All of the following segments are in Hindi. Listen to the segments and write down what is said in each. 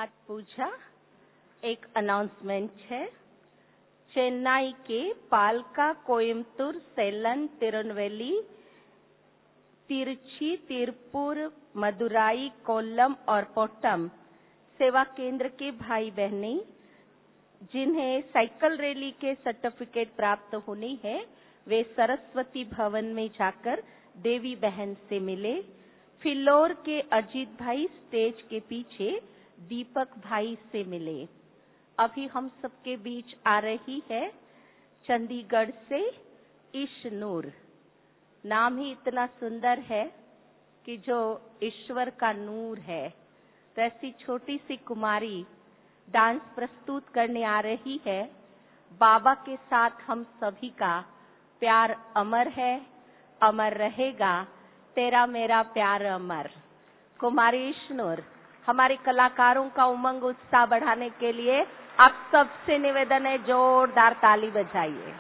पाठ पूजा। एक अनाउंसमेंट है। चेन्नई के पालका, कोयम्बटूर, सेलन, तिरुनेलवेली, तिरुचि, तिरुपुर, मदुराई, कोल्लम और कोट्टम सेवा केंद्र के भाई बहने जिन्हें साइकिल रैली के सर्टिफिकेट प्राप्त होनी है, वे सरस्वती भवन में जाकर देवी बहन से मिले। फिल्लौर के अजीत भाई स्टेज के पीछे दीपक भाई से मिले। अभी हम सबके बीच आ रही है चंडीगढ़ से ईशनूर। नाम ही इतना सुंदर है कि जो ईश्वर का नूर है। तो ऐसी छोटी सी कुमारी डांस प्रस्तुत करने आ रही है। बाबा के साथ हम सभी का प्यार अमर है, अमर रहेगा, तेरा मेरा प्यार अमर। कुमारी ईशनूर, हमारे कलाकारों का उमंग उत्साह बढ़ाने के लिए आप सबसे निवेदन है, जोरदार ताली बजाइए।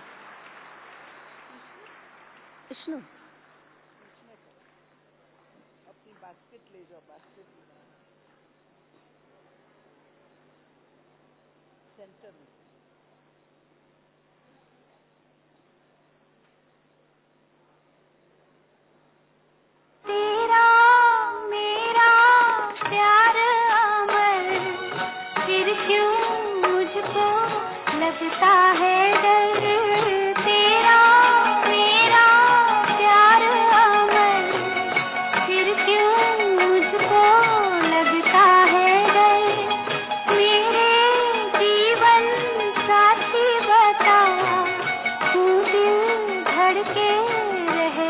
ईशनूर, अपनी बास्केट ले जाओ, बास्केट सेंटर में। तेरा मेरा प्यार अमर, फिर क्यों मुझको लगता है डर। तेरा मेरा प्यार अमर, फिर क्यों मुझको लगता है डर। मेरे जीवन साथी बता, तू दिल धड़के रह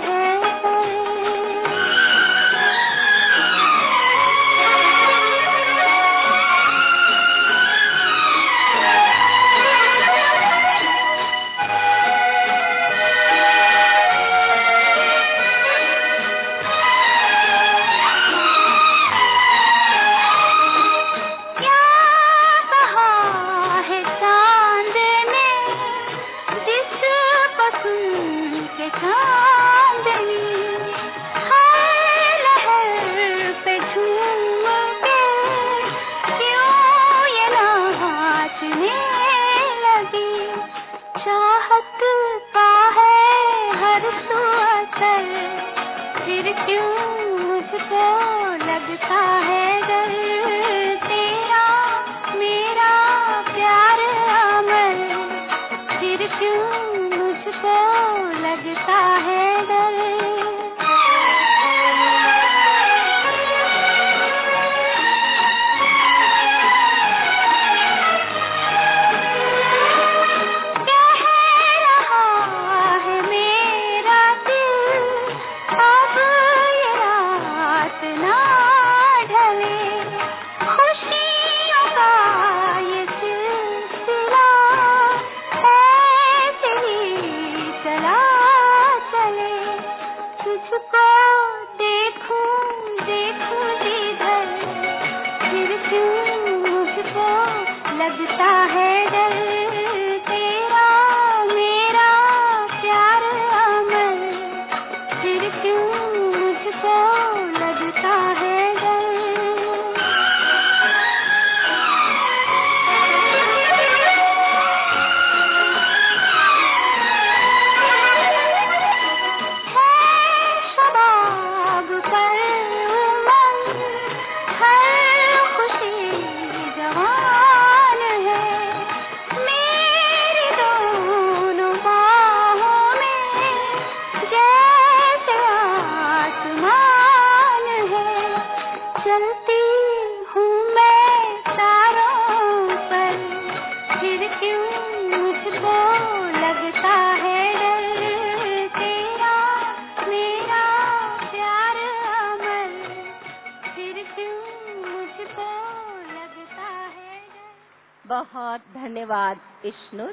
बहुत धन्यवाद ईशनूर।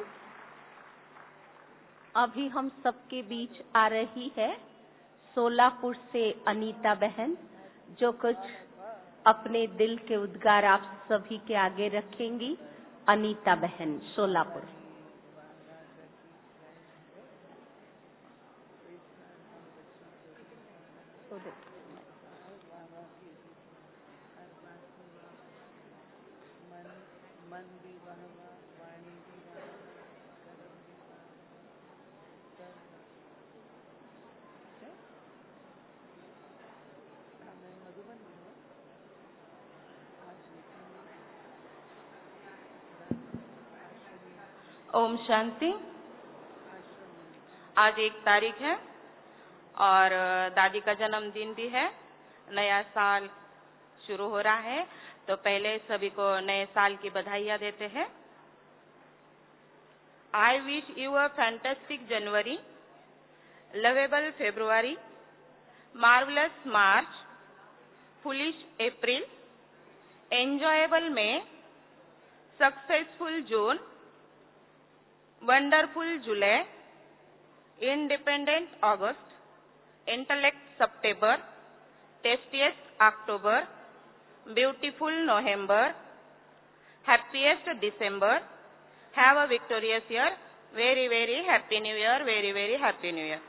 अभी हम सबके बीच आ रही है सोलापुर से अनीता बहन, जो कुछ अपने दिल के उद्गार आप सभी के आगे रखेंगी। अनीता बहन, सोलापुर। मन भी वहवा, वाणी भी वहवा, कर्म भी वहवा, ठीक है? मैं मधुबन में हूँ, आज ओम शांति। आश्रम में आज 1 तारीख है और दादी का जन्मदिन भी है। नया साल शुरू हो रहा है, तो पहले सभी को नए साल की बधाइयाँ देते हैं। I wish you a fantastic January, lovable February, marvellous March, foolish April, enjoyable May, successful June, wonderful July, independent August, intellect September, tastiest October, beautiful November, happiest December, have a victorious year, very very happy new year, very very happy new year.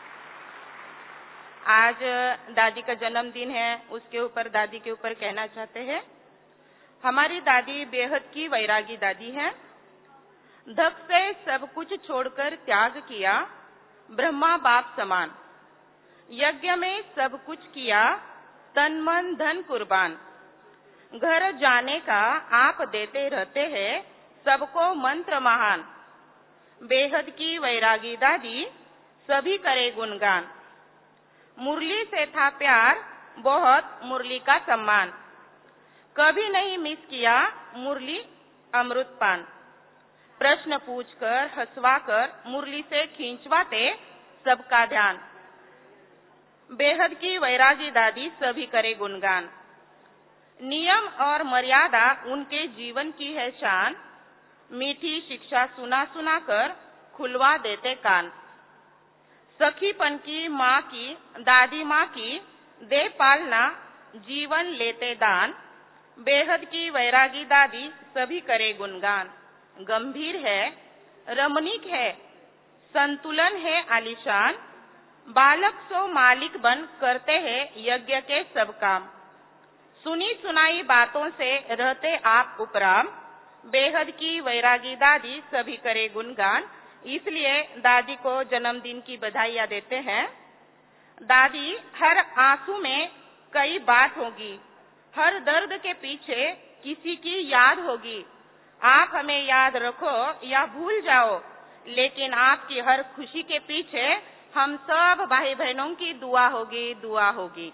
आज दादी का जन्मदिन है, उसके ऊपर दादी के ऊपर कहना चाहते हैं। हमारी दादी बेहद की वैरागी दादी है। धक से सब कुछ छोड़कर त्याग किया, ब्रह्मा बाप समान। यज्ञ में सब कुछ किया, तन मन धन कुर्बान। घर जाने का आप देते रहते हैं, सबको मंत्र महान। बेहद की वैरागी दादी, सभी करे गुणगान। मुरली से था प्यार, बहुत मुरली का सम्मान। कभी नहीं मिस किया मुरली अमृतपान। प्रश्न पूछकर हंसवाकर मुरली से खींचवाते सबका ध्यान। बेहद की वैरागी दादी, सभी करे गुणगान। नियम और मर्यादा उनके जीवन की है शान। मीठी शिक्षा सुना सुना कर खुलवा देते कान। सखीपन की माँ की, दादी माँ की, दे पालना जीवन लेते दान। बेहद की वैरागी दादी, सभी करे गुणगान। गंभीर है, रमणीक है, संतुलन है आलीशान। बालक सो मालिक बन करते हैं यज्ञ के सब काम। सुनी सुनाई बातों से रहते आप उपराम। बेहद की वैरागी दादी, सभी करे गुणगान। इसलिए दादी को जन्मदिन की बधाइयाँ देते हैं। दादी, हर आंसू में कई बात होगी, हर दर्द के पीछे किसी की याद होगी। आप हमें याद रखो या भूल जाओ, लेकिन आपकी हर खुशी के पीछे हम सब भाई बहनों की दुआ होगी, दुआ होगी।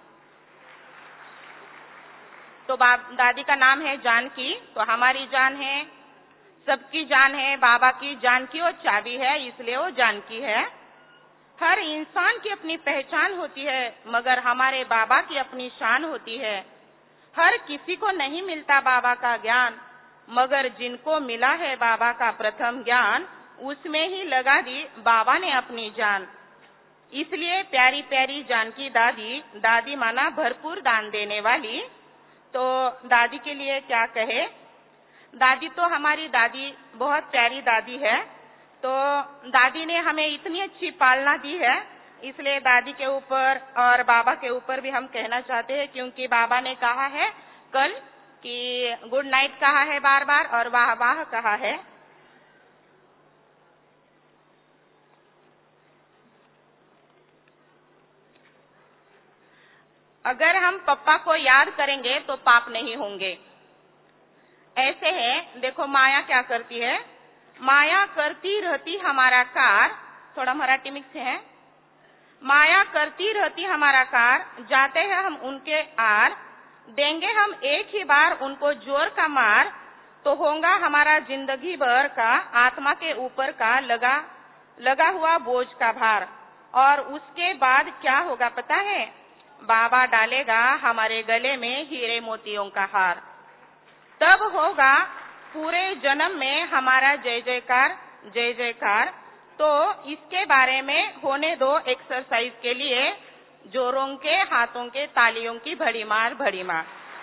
तो दादी का नाम है जानकी, तो हमारी जान है, सबकी जान है। बाबा की जान की वो चाबी है, इसलिए वो जानकी है। हर इंसान की अपनी पहचान होती है, मगर हमारे बाबा की अपनी शान होती है। हर किसी को नहीं मिलता बाबा का ज्ञान, मगर जिनको मिला है बाबा का प्रथम ज्ञान, उसमें ही लगा दी बाबा ने अपनी जान। इसलिए प्यारी प्यारी जानकी दादी, दादी माना भरपूर दान देने वाली। तो दादी के लिए क्या कहे। दादी तो हमारी दादी बहुत प्यारी दादी है। तो दादी ने हमें इतनी अच्छी पालना दी है, इसलिए दादी के ऊपर और बाबा के ऊपर भी हम कहना चाहते हैं, क्योंकि बाबा ने कहा है कल कि गुड नाइट कहा है बार बार और वाह वाह कहा है। अगर हम पप्पा को याद करेंगे तो पाप नहीं होंगे। ऐसे है, देखो माया क्या करती है। माया करती रहती हमारा कार, थोड़ा मराठी मिक्स है। माया करती रहती हमारा कार, जाते हैं हम उनके आर। देंगे हम एक ही बार उनको जोर का मार, तो होगा हमारा जिंदगी भर का आत्मा के ऊपर का लगा हुआ बोझ का भार। और उसके बाद क्या होगा पता है। बाबा डालेगा हमारे गले में हीरे मोतियों का हार। तब होगा पूरे जन्म में हमारा जय जयकार, जय जयकार। तो इसके बारे में होने दो एक्सरसाइज के लिए जोरों के, हाथों के, तालियों की भड़ी मार, भड़ी मार।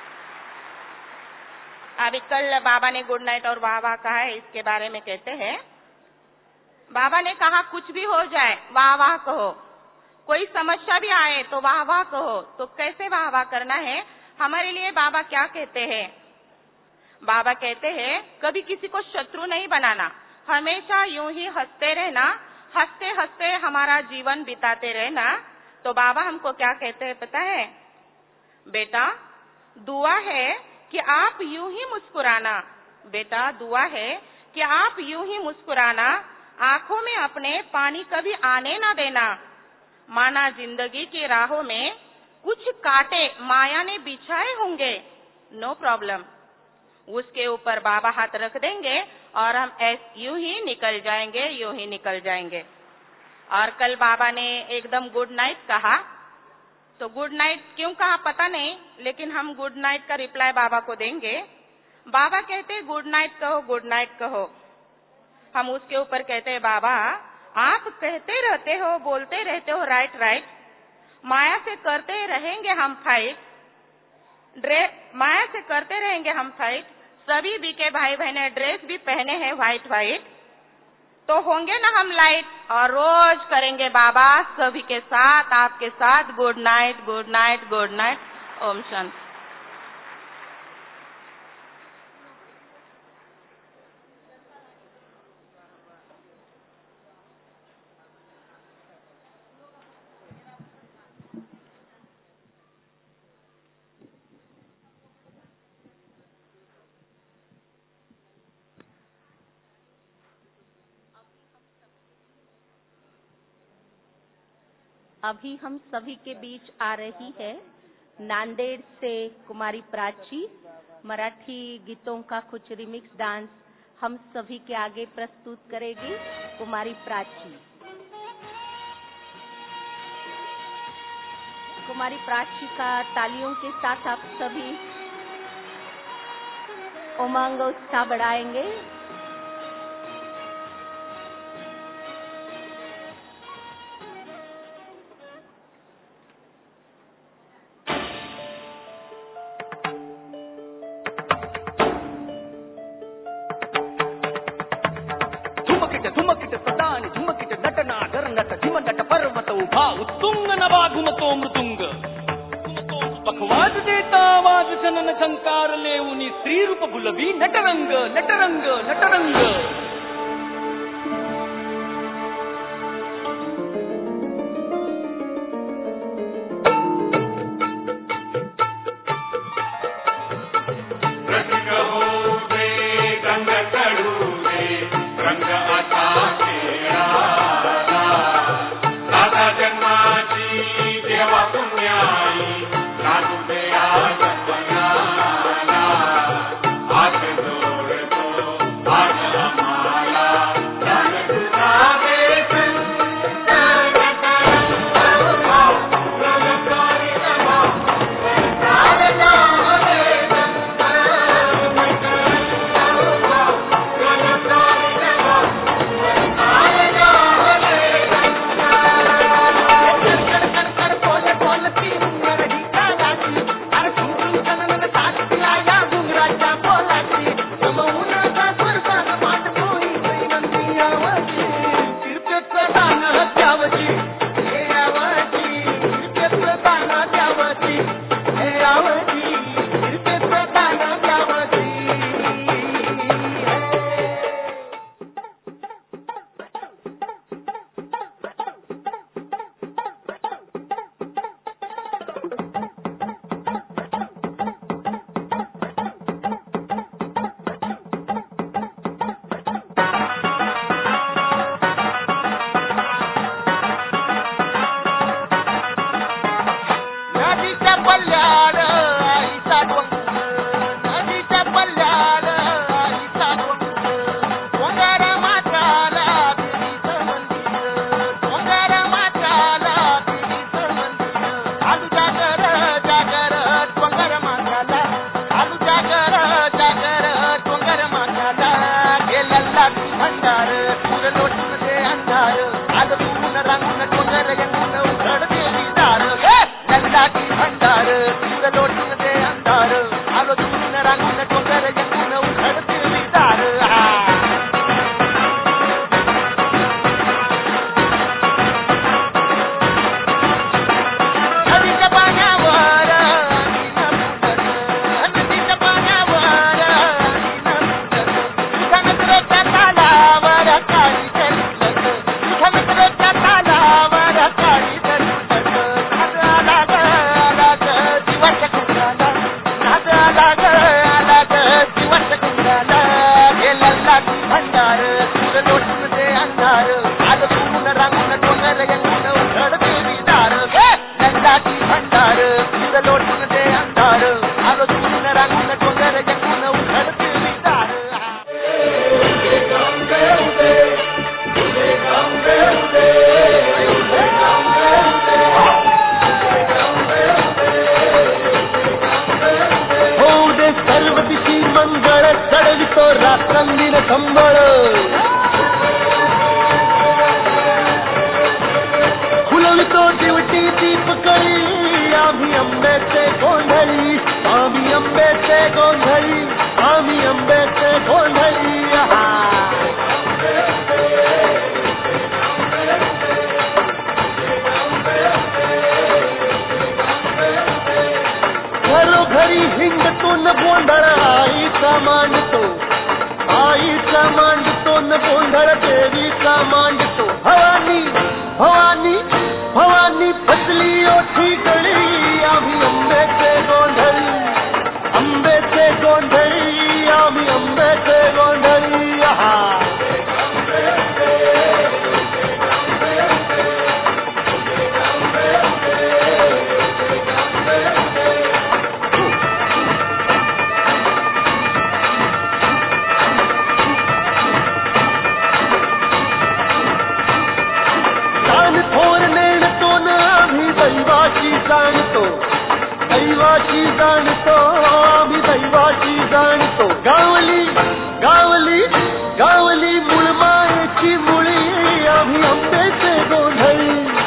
अभी कल बाबा ने गुड नाइट और वाह वाह कहा है, इसके बारे में कहते हैं। बाबा ने कहा कुछ भी हो जाए वाह वाह कहो, कोई समस्या भी आए तो वाह वाह कहो। तो कैसे वाह वाह करना है, हमारे लिए बाबा क्या कहते हैं। बाबा कहते हैं कभी किसी को शत्रु नहीं बनाना, हमेशा यूं ही हंसते रहना, हंसते हंसते हमारा जीवन बिताते रहना। तो बाबा हमको क्या कहते हैं पता है? बेटा दुआ है कि आप यूं ही मुस्कुराना, बेटा दुआ है कि आप यूं ही मुस्कुराना, आंखों में अपने पानी कभी आने ना देना। माना जिंदगी की राहों में कुछ कांटे माया ने बिछाए होंगे, नो प्रॉब्लम, उसके ऊपर बाबा हाथ रख देंगे और हम यूं ही निकल जाएंगे, यूं ही निकल जाएंगे। और कल बाबा ने एकदम गुड नाइट कहा, तो गुड नाइट क्यों कहा पता नहीं, लेकिन हम गुड नाइट का रिप्लाई बाबा को देंगे। बाबा कहते गुड नाइट कहो, गुड नाइट कहो। हम उसके ऊपर कहते हैं बाबा आप कहते रहते हो, बोलते रहते हो राइट राइट, माया से करते रहेंगे हम फाइट, माया से करते रहेंगे हम फाइट। सभी बीके भाई बहने ड्रेस भी पहने हैं व्हाइट व्हाइट, तो होंगे ना हम लाइट, और रोज करेंगे बाबा सभी के साथ, आपके साथ good night, good night, good night. ओम शांति। अभी हम सभी के बीच आ रही है नांदेड़ से कुमारी प्राची, मराठी गीतों का कुछ रिमिक्स डांस हम सभी के आगे प्रस्तुत करेगी कुमारी प्राची। कुमारी प्राची का तालियों के साथ आप सभी उमंग उत्साह बढ़ाएंगे। धुमकिट प्रदान झुमकिट नटना गरनट झिमनट पर्वत उभा उत्तुंग नभा घुमतो मृदुंग पखवाज देता आवाज जनन झंकार लेऊनी स्त्री रूप बुलवी नटरंग नटरंग नटरंग। आज जोड़ दो आज हमारा नंदाची भंडार तुझ लोटून दे अंधार आज फुलून रांगून डोंगर यंगून उघड देवी दार नंदाची भंडार तुझ लोटून दे अंधार आज फुलून रांगून डोंगर यंगून उघड देवी दार सर्व दिशी मंगळ चढवितो रात्रंदीन कंबळ फुलवितो दिवटी दीपकळी आम्ही अंब्याचे गोंधळी आम्ही अंब्याचे गोंधळी आम्ही अंब्याचे गोंधळी घरोघरी हिंगतो न गोंधळ आईचा मांडतो न गोंधळ देवीचा मांडतो भवानी भवानी भवानी फसली ओठी गळी आम्ही अंब्याचे गोंधळी आम्ही अंब्याचे गोंधळी आम्ही दैवाची जाणतो गावली गावली गावली मुळमायेची मुळी आम्ही अंब्याचे गोंधळी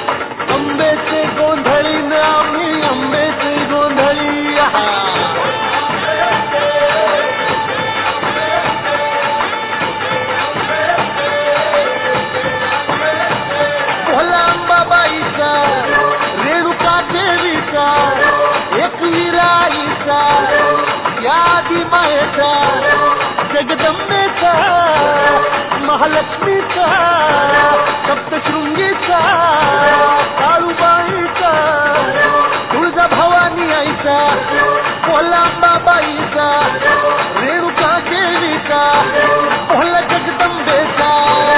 न आम्ही अंब्याचे गोंधळी भोला अंबाबाईचा रेणुका देवीचा एकविराईचा यादी मायेचा जगदंबेचा महालक्ष्मीचा सप्तशृंगीचा काळूबाईचा तुळजा भवानी आईचा कोलांबाबाईचा रेणुका देवीचा भोला जगदंबेचा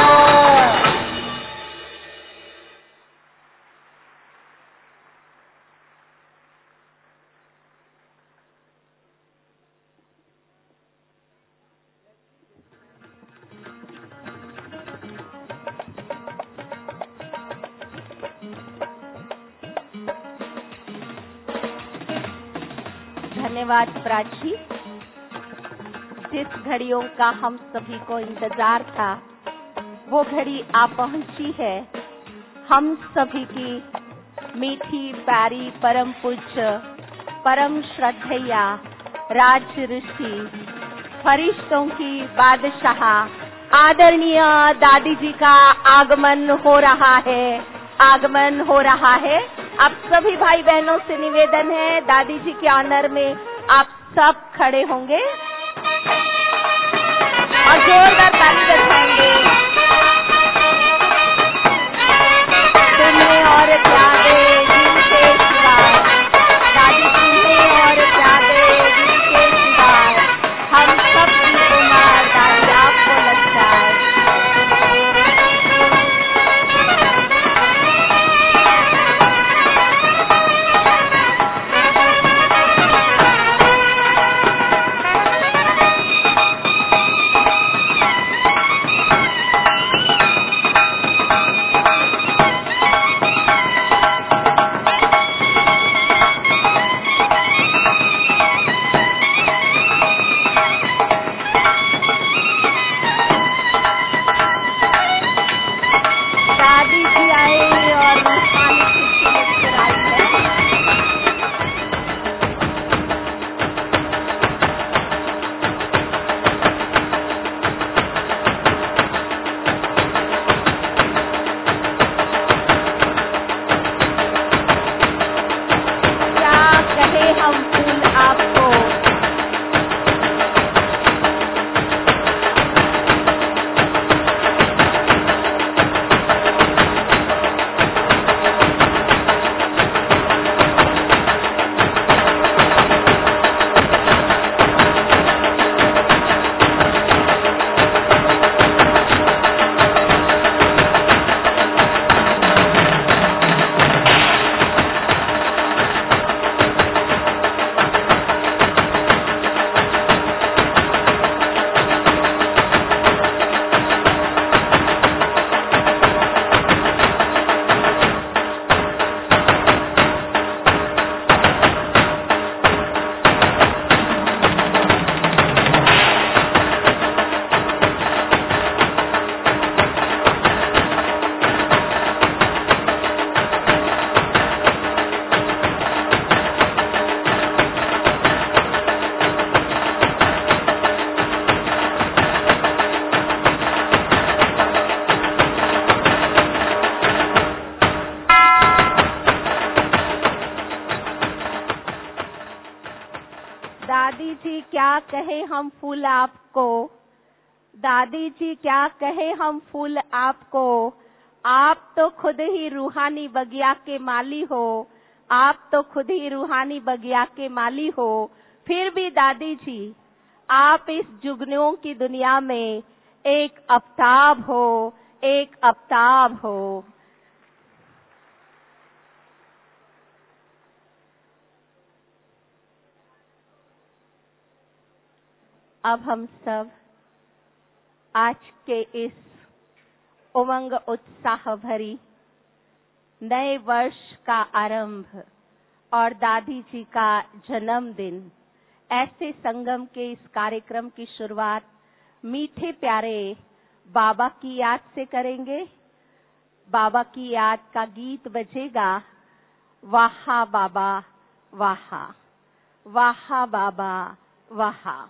धन्यवाद प्राची। जिस घड़ियों का हम सभी को इंतजार था वो घड़ी आ पहुंची है। हम सभी की मीठी प्यारी परम पूज्य परम श्रद्धेया राज ऋषि फरिश्तों की बादशाह आदरणीय दादी जी का आगमन हो रहा है। आप सभी भाई बहनों से निवेदन है दादी जी के ऑनर में आप सब खड़े होंगे और जोरदार ताली बजाएंगे। तुम्हें और क्या दे जिनके सिवाय दादी तुम्हें और क्या दे जिनके सिवाय हम सब की उम्र दादी आपको लग जाए। कहे हम फूल आपको, दादी जी क्या कहे हम फूल आपको। आप तो खुद ही रूहानी बगिया के माली हो, आप तो खुद ही रूहानी बगिया के माली हो। फिर भी दादी जी आप इस जुगनुओं की दुनिया में एक आफ्ताब हो, एक आफ्ताब हो। अब हम सब आज के इस उमंग उत्साह भरी नए वर्ष का आरंभ और दादी जी का जन्मदिन, ऐसे संगम के इस कार्यक्रम की शुरुआत मीठे प्यारे बाबा की याद से करेंगे। बाबा की याद का गीत बजेगा, वाहा बाबा वाहा, वाहा बाबा वाहा।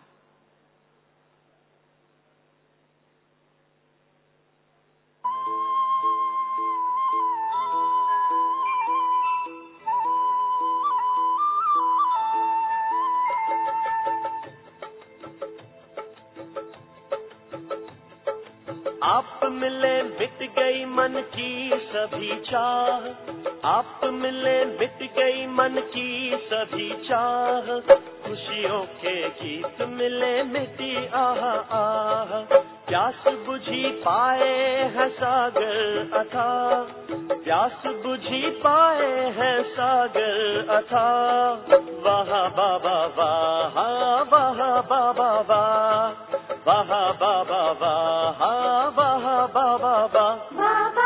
आप मिले मिट गई मन की सभी चाह, आप मिले मिट गई मन की सभी चाह। खुशियों के गीत मिले मिटी आह आह, प्यास बुझी पाए हैं सागर अथाह, प्यास बुझी पाए हैं सागर अथाह। वाह बाबा वाह, वाह बाबा वाह, वाह बाबा वाह, वाह बाबा वाह।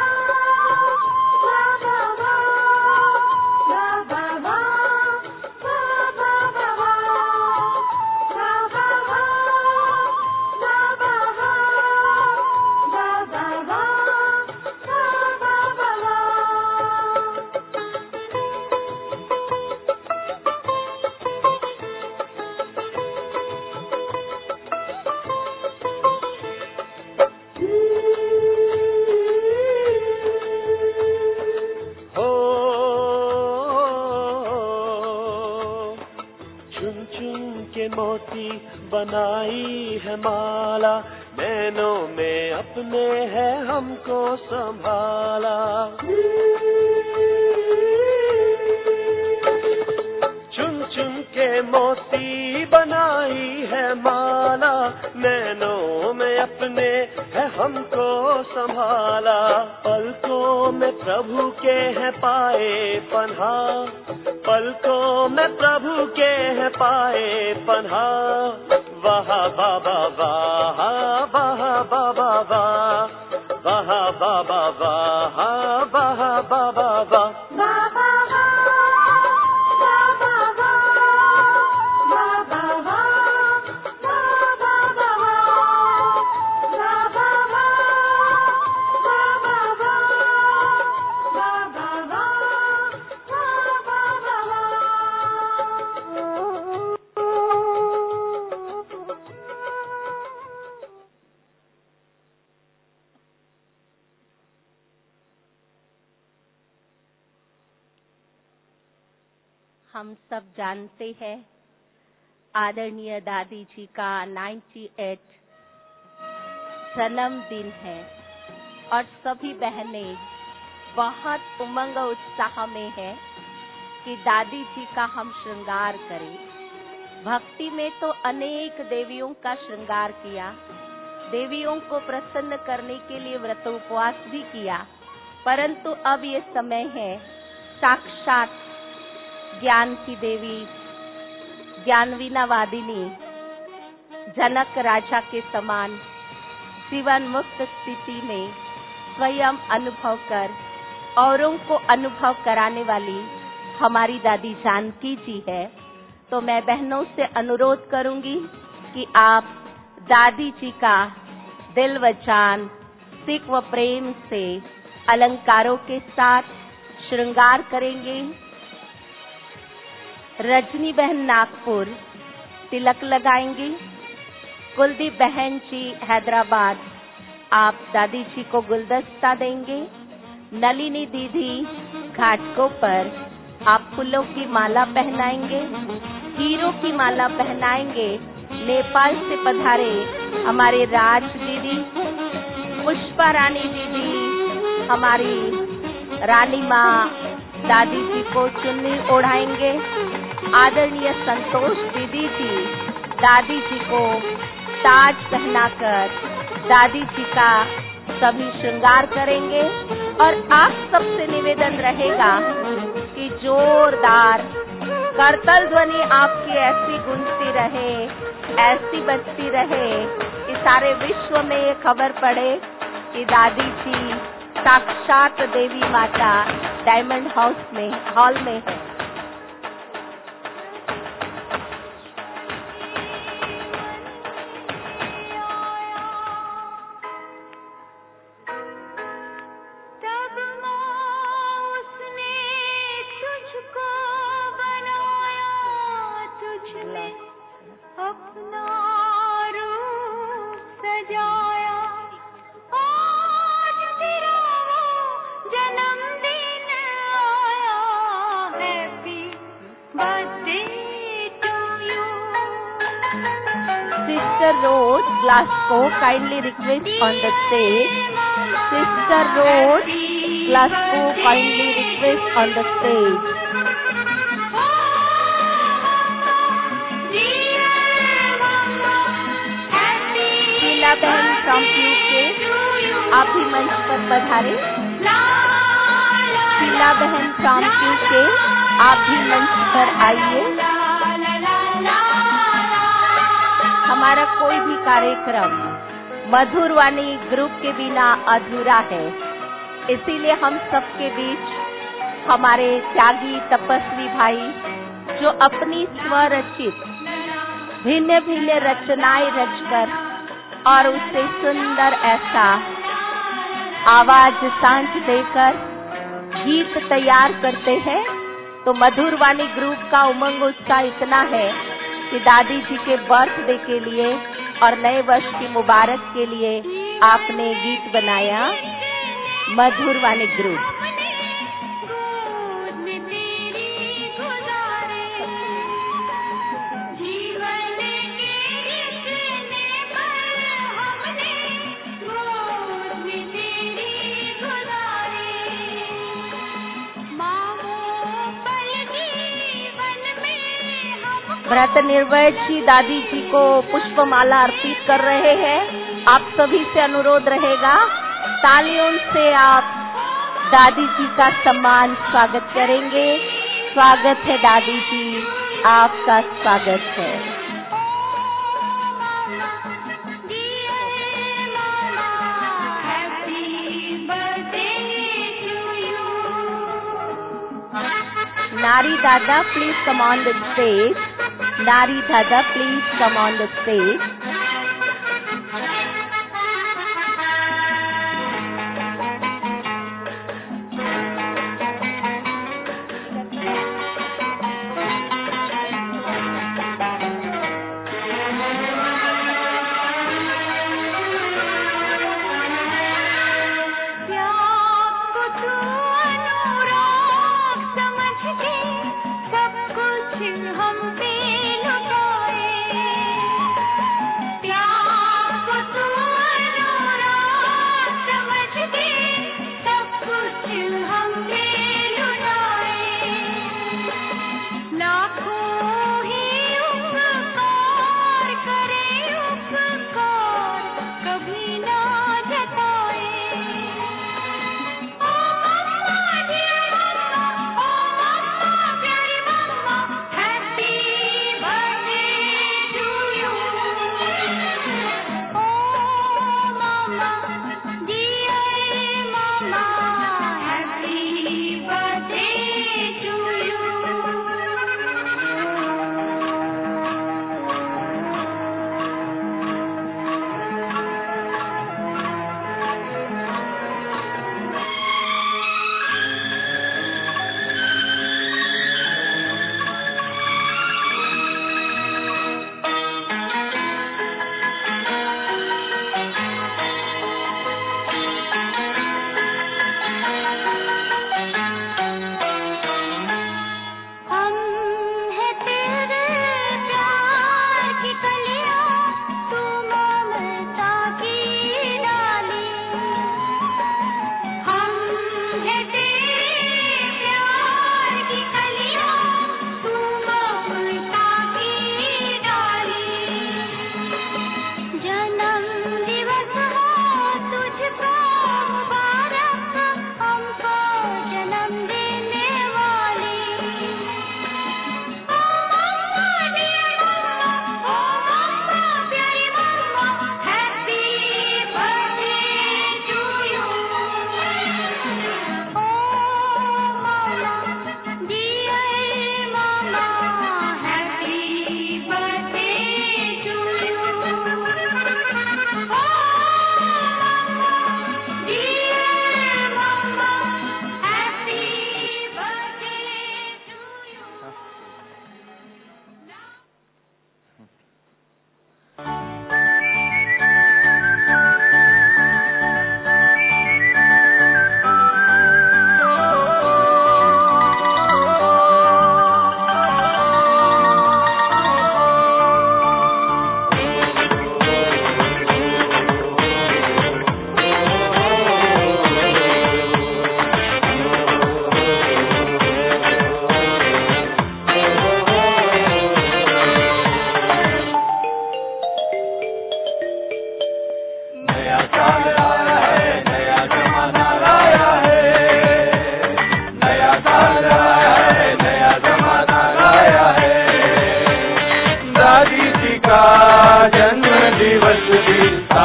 मोती बनाई है माला, नैनों में अपने है हमको संभाला। चुन चुन के मोती बनाई है माला, नैनों में अपने है हमको संभाला। पलकों में प्रभु के है पाए पन्हा, पलकों में प्रभु के है पाए पन्हा। वाह बाबा वाह, वाह बाबा वाह, वाह बाबा वाह, वाह बाबा वाह। हम सब जानते हैं आदरणीय दादी जी का 98 जन्मदिन है और सभी बहनें बहुत उमंग उत्साह में है कि दादी जी का हम श्रृंगार करें। भक्ति में तो अनेक देवियों का श्रृंगार किया, देवियों को प्रसन्न करने के लिए व्रत उपवास भी किया, परंतु अब ये समय है साक्षात ज्ञान की देवी ज्ञानवीना वादिनी जनक राजा के समान जीवन मुक्त स्थिति में स्वयं अनुभव कर औरों को अनुभव कराने वाली हमारी दादी जानकी जी है। तो मैं बहनों से अनुरोध करूंगी कि आप दादी जी का दिल व जान सिक व प्रेम से अलंकारों के साथ श्रृंगार करेंगे। रजनी बहन नागपुर तिलक लगाएंगी। कुलदीप बहन जी हैदराबाद आप दादी जी को गुलदस्ता देंगे। नलिनी दीदी घाटकों पर आप फूलों की माला पहनाएंगे, हीरों की माला पहनाएंगे नेपाल से पधारे हमारे राज दीदी, पुष्पा रानी दीदी हमारी रानी माँ दादी जी को चुन्नी ओढ़ाएंगे। आदरणीय संतोष दीदी जी दादी जी को ताज पहनाकर दादी जी का सभी श्रृंगार करेंगे। और आप सबसे निवेदन रहेगा कि जोरदार करतल ध्वनि आपकी ऐसी गूंजती रहे, ऐसी बजती रहे कि सारे विश्व में ये खबर पड़े कि दादी जी साक्षात देवी माता डायमंड हॉल में है। Rose Glasgow kindly request on the stage. Sister Rose Glasgow kindly request on the stage. Sheila बहन from UK, आप भी मंच पर पधारे। शीला बहन from UK, आप भी मंच पर आइए। हमारा कोई भी कार्यक्रम मधुर वाणी ग्रुप के बिना अधूरा है। इसीलिए हम सबके बीच हमारे त्यागी तपस्वी भाई जो अपनी स्वरचित भिन्न भिन्न रचनाएं रचकर और उससे सुंदर ऐसा आवाज सांझ देकर गीत तैयार करते हैं। तो मधुर वाणी ग्रुप का उमंग उत्साह इतना है कि दादी जी के बर्थडे के लिए और नए वर्ष की मुबारक के लिए आपने गीत बनाया मधुर वाणी ग्रुप। भ्राता निर्भय जी दादी जी को पुष्पमाला अर्पित कर रहे हैं। आप सभी से अनुरोध रहेगा तालियों से आप दादी जी का सम्मान स्वागत करेंगे। स्वागत है दादी जी, आपका स्वागत है। Nari Dada, please come on the stage. Nari Dada, please come on the stage.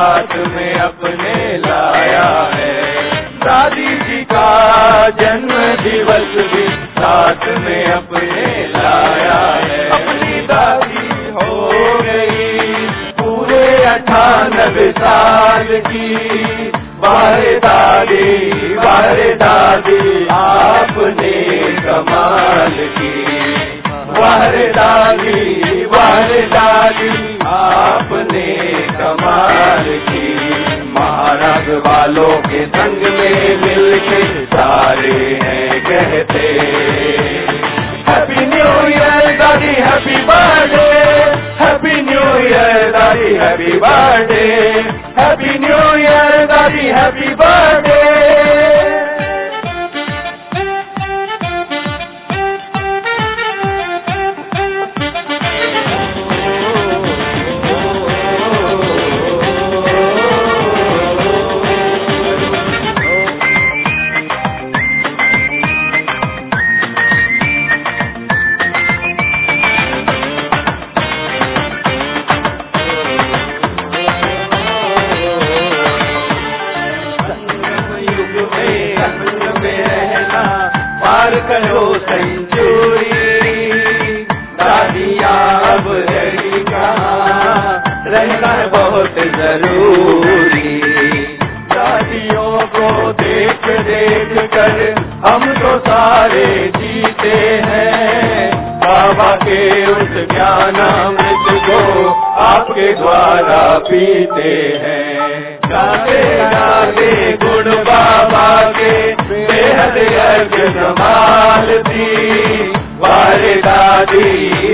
साथ में अपने लाया है। दादी जी का जन्म दिवस भी साथ में अपने लाया है। अपनी दादी हो गई पूरे 98 साल की। वारे दादी आपने कमाल की। वारे दादी आपने कमाल की। महाराज वालों के संग में मिलके सारे हैं कहते हैप्पी न्यू ईयर दादी happy birthday. Happy new year दादी happy birthday. Happy new year दादी हैप्पी बर्थडे। करो सेंचुरी दादिया अब रही कहाँ रहना है बहुत जरूरी। दादियों को देख देख कर हम तो सारे जीते हैं। बाबा के उस ज्ञानामृत को आपके द्वारा पीते हैं। गाते गाते गुण बाबा के बेहद अर्घ संभाल दी। वारे दादी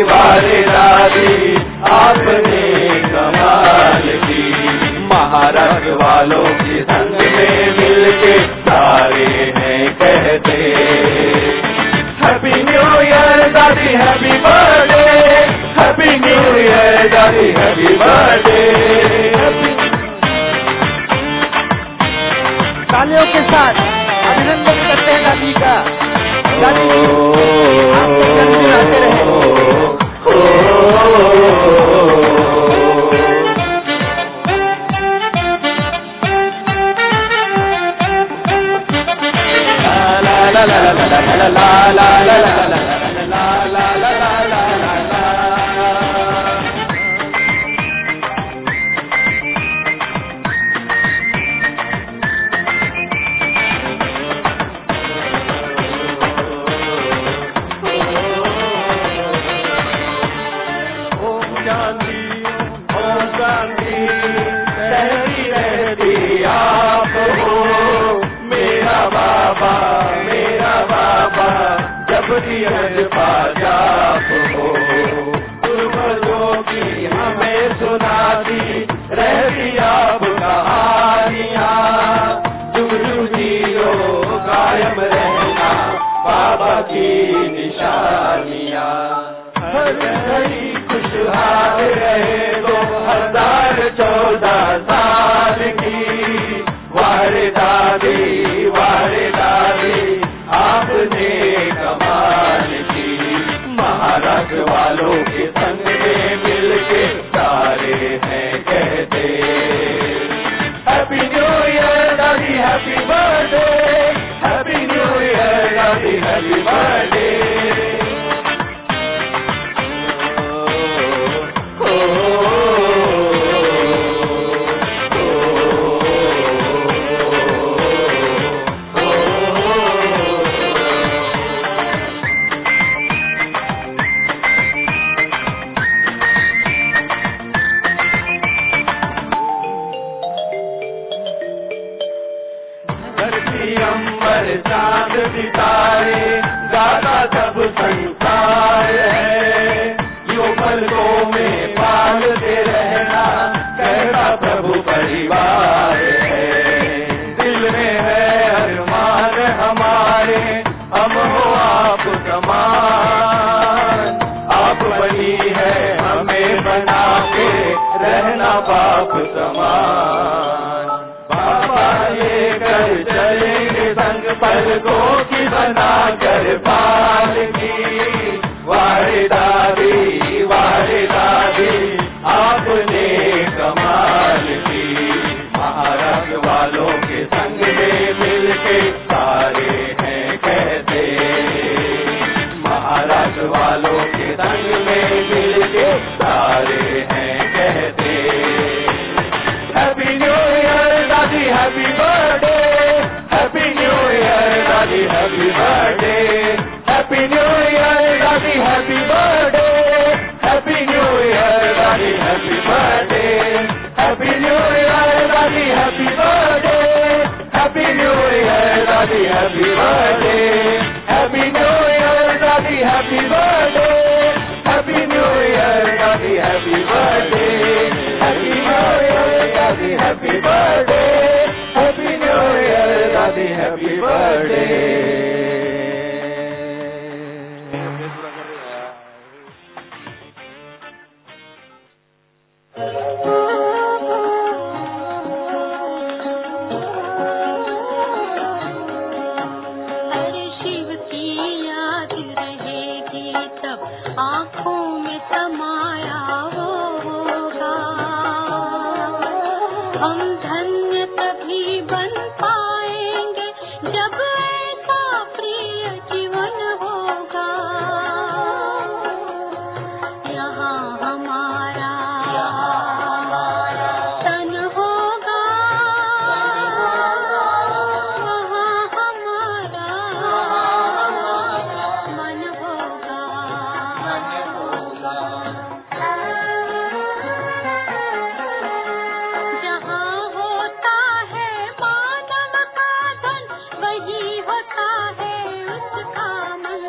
आपने कमाल की। महाराज वालों के संग में मिलके सारे हैं कहते हैप्पी न्यू ईयर दादी happy birthday. Happy new year दादी हैप्पी बर्थडे। तालियों के साथ अभिनंदन करते हैं दादी का। दादी आपके जन्मदिन आते रहे। ला ला ला ला ला ला ला ला ला ला ला। हमें सुनाती रहती आप कहानियाँ। जुग जुग जियो कायम रहना बाबा की निशानियाँ। हर घड़ी खुशहाल रहे 2014 साल की। वारे दादी आपने कमाल की। महाराज वालों के संग में मिलके सारे हैं कहते हैप्पी न्यू ईयर दादी happy birthday. Happy new year दादी हैप्पी बर्थडे। अंबर चांद सितारे गाता सब संसार है। यूं पलकों में पालते रहना कहता प्रभु परिवार है। दिल में है अरमान हमारे हम हो आप समान। आप बनी है हमें बना के रहना बाप समान। बाबा ये कर चलेंगे संग पलकों की बना कर पालकी। वारे दादी आपने कमाल की। happy birthday, happy new year, Dadi, happy birthday, happy new year, Dadi, happy birthday, happy new year, Dadi, happy birthday, happy new year, Dadi, happy birthday, happy new year, Dadi, happy birthday, happy new year, Dadi, happy birthday, happy new year, Dadi, happy birthday, happy new year, Dadi, happy birthday, happy new year, Dadi, happy birthday. हर शिव की याद रहेगी तब आँखों में समाया वो होगा। हम धन्य तभी बन पाएंगे जब ऐसा प्रिय जीवन होगा। यहाँ हमारा तन होगा, वहाँ हमारा मन होगा। जहाँ होता है मानव का धन, वही होता है उसका मन।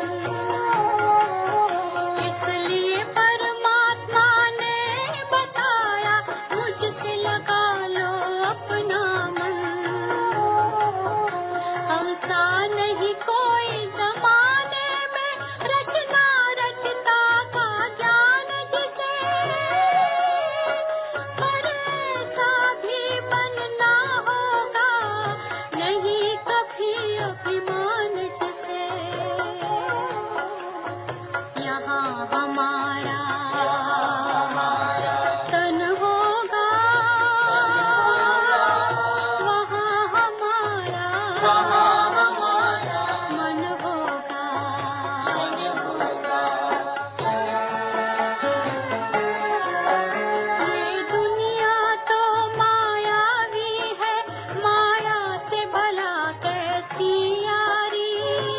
इसलिए परमात्मा ने बताया, मुझसे लगा लो अपना मन। हमसा नहीं कोई जमाने में, रचना रचता का ज्ञान जिसे, पर ऐसा भी बनना होगा, नहीं कभी अभिमान जिसे। यहाँ हमारा तन होगा, वहाँ हमारा मन होगा। ये दुनिया तो मायावी है, माया से भला कैसी यारी।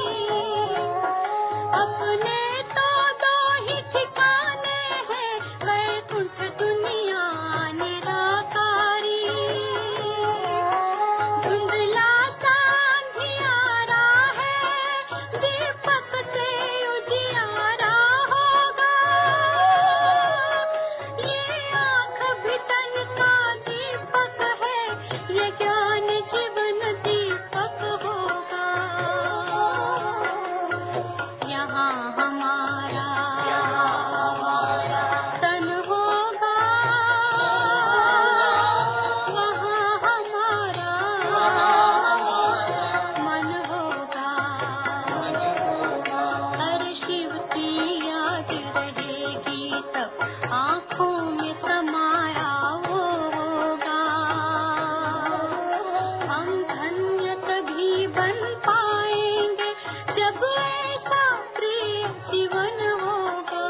अपने तो दो ही ठिकाने हैं, वैकुंठ दुनिया निराकारी। धुंधला सा अंधियारा है, दीपक से उजियारा होगा। ये आँख भी तन का दीपक है, ये ज्ञान जीवन दीपक होगा। यहाँ हमारा तन होगा, वहाँ हमारा मन होगा। हर शिव की याद रहेगी तब आँखों में समाया वो होगा। हम धन्य तभी बन पाएंगे जब ऐसा प्रिय जीवन होगा।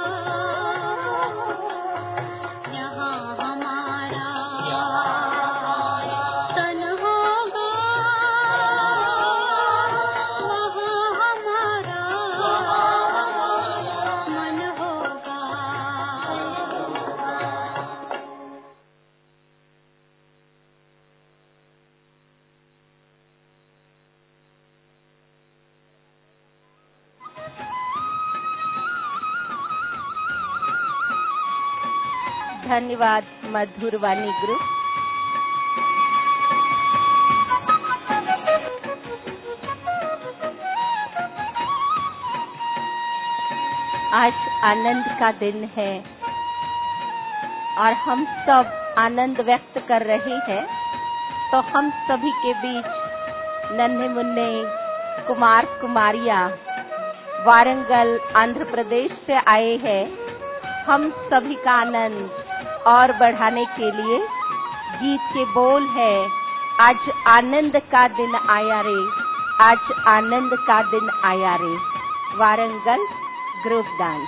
यहाँ हमारा तन होगा, वहाँ हमारा मन होगा। धन्यवाद मधुर वाणी ग्रुप। आज आनंद का दिन है और हम सब आनंद व्यक्त कर रहे हैं, तो हम सभी के बीच नन्हे मुन्ने कुमार कुमारियां वारंगल आंध्र प्रदेश से आए हैं। हम सभी का आनंद और बढ़ाने के लिए गीत के बोल है, आज आनंद का दिन आया रे, आज आनंद का दिन आया रे। Warangal group dance.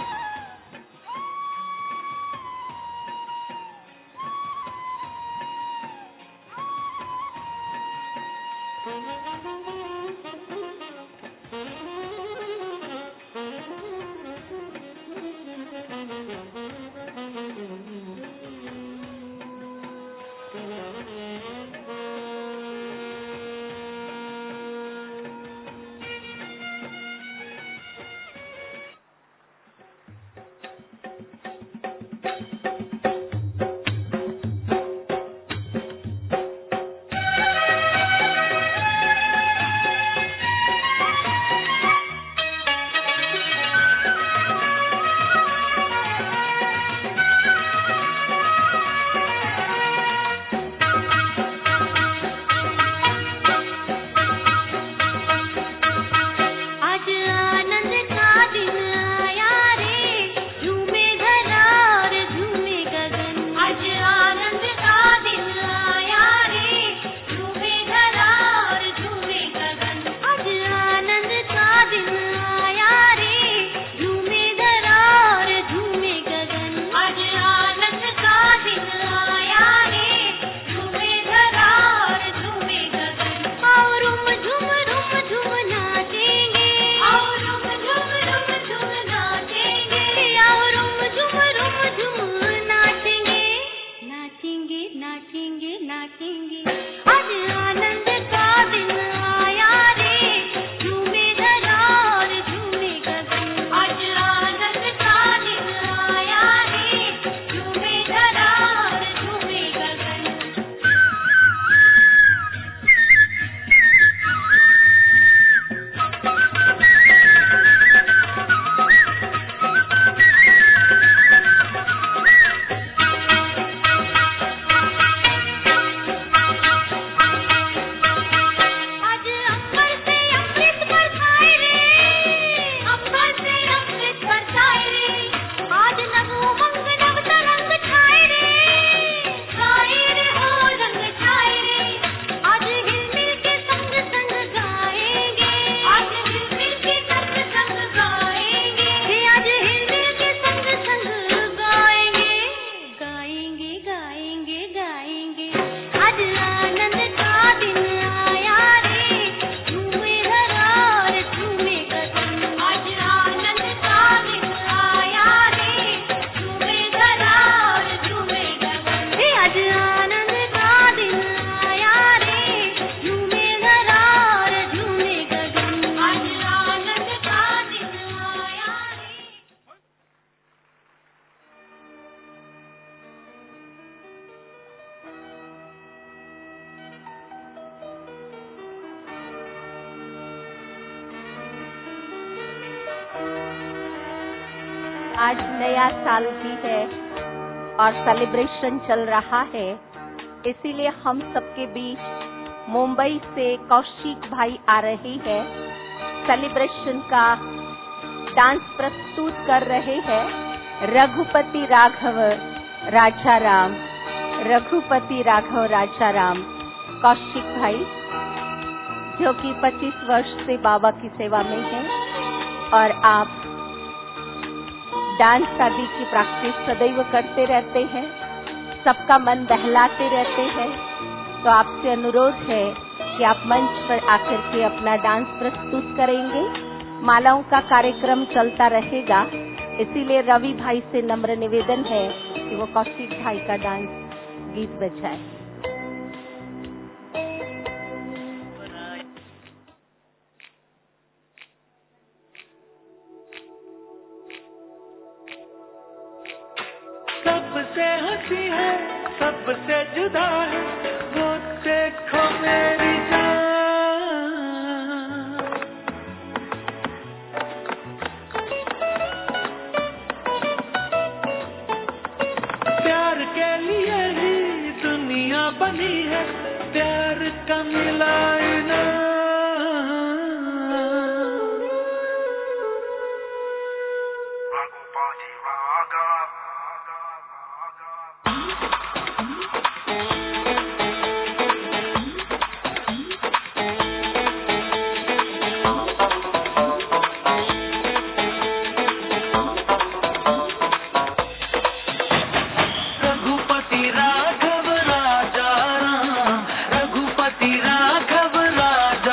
आज नया साल भी है और सेलिब्रेशन चल रहा है, इसीलिए हम सबके बीच मुंबई से कौशिक भाई आ रहे हैं। सेलिब्रेशन का डांस प्रस्तुत कर रहे हैं रघुपति राघव राजाराम, रघुपति राघव राजाराम कौशिक भाई, जो कि 25 वर्ष से बाबा की सेवा में हैं और आप डांस आदि की प्रैक्टिस सदैव करते रहते हैं, सबका मन बहलाते रहते हैं। तो आपसे अनुरोध है कि आप मंच पर आकर के अपना डांस प्रस्तुत करेंगे। मालाओं का कार्यक्रम चलता रहेगा, इसीलिए रवि भाई से नम्र निवेदन है कि वो कौशिक भाई का डांस गीत बजाए। सबसे हंसी है, सबसे जुदा है, वो देखो मेरी जान। प्यार के लिए ही दुनिया बनी है, प्यार का मिला इनाम। रघुपति राघव राजा राम, रघुपति राघव राजा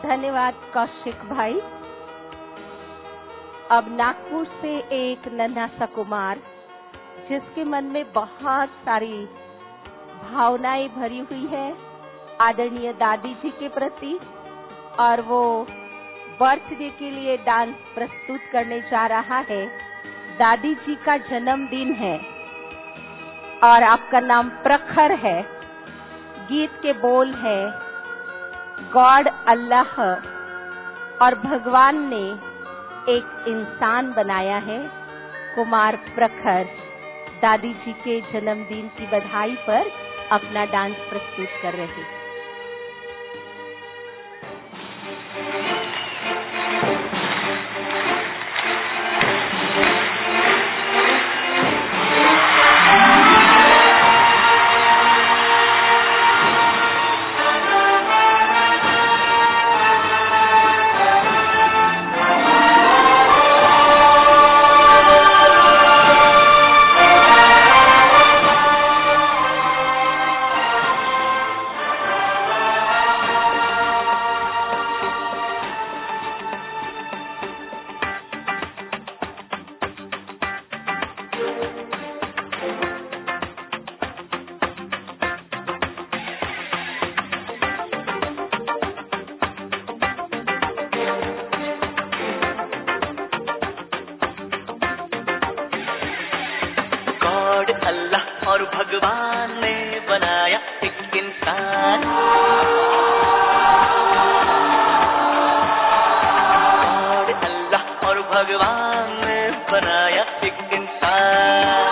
धन्यवाद कौशिक भाई। अब नागपुर से एक नन्हा सा कुमार जिसके मन में बहुत सारी भावनाएं भरी हुई है आदरणीय दादी जी के प्रति, और वो बर्थडे के लिए डांस प्रस्तुत करने जा रहा है। दादी जी का जन्मदिन है और आपका नाम प्रखर है। गीत के बोल है, गॉड अल्लाह और भगवान ने एक इंसान बनाया है। कुमार प्रखर दादी जी के जन्मदिन की बधाई पर अपना डांस प्रस्तुत कर रहे हैं। अल्लाह और भगवान ने बनाया एक इंसान। और अल्लाह और भगवान ने बनाया एक इंसान।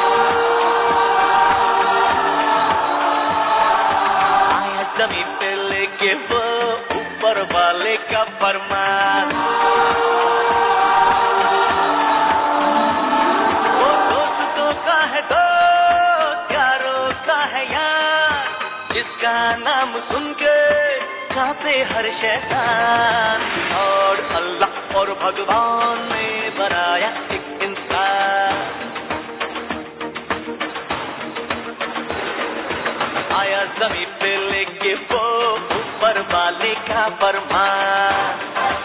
आया जमीन पे लेके वो ऊपर वाले का फरमान। वो दोस्तों का है दोस्त, यारों का है यार, जिसका नाम सुन के कांपे हर शैतान। और अल्लाह और भगवान ने बनाया एक इंसान। आया जमीन पे लेके वो ऊपर वाले का फरमान।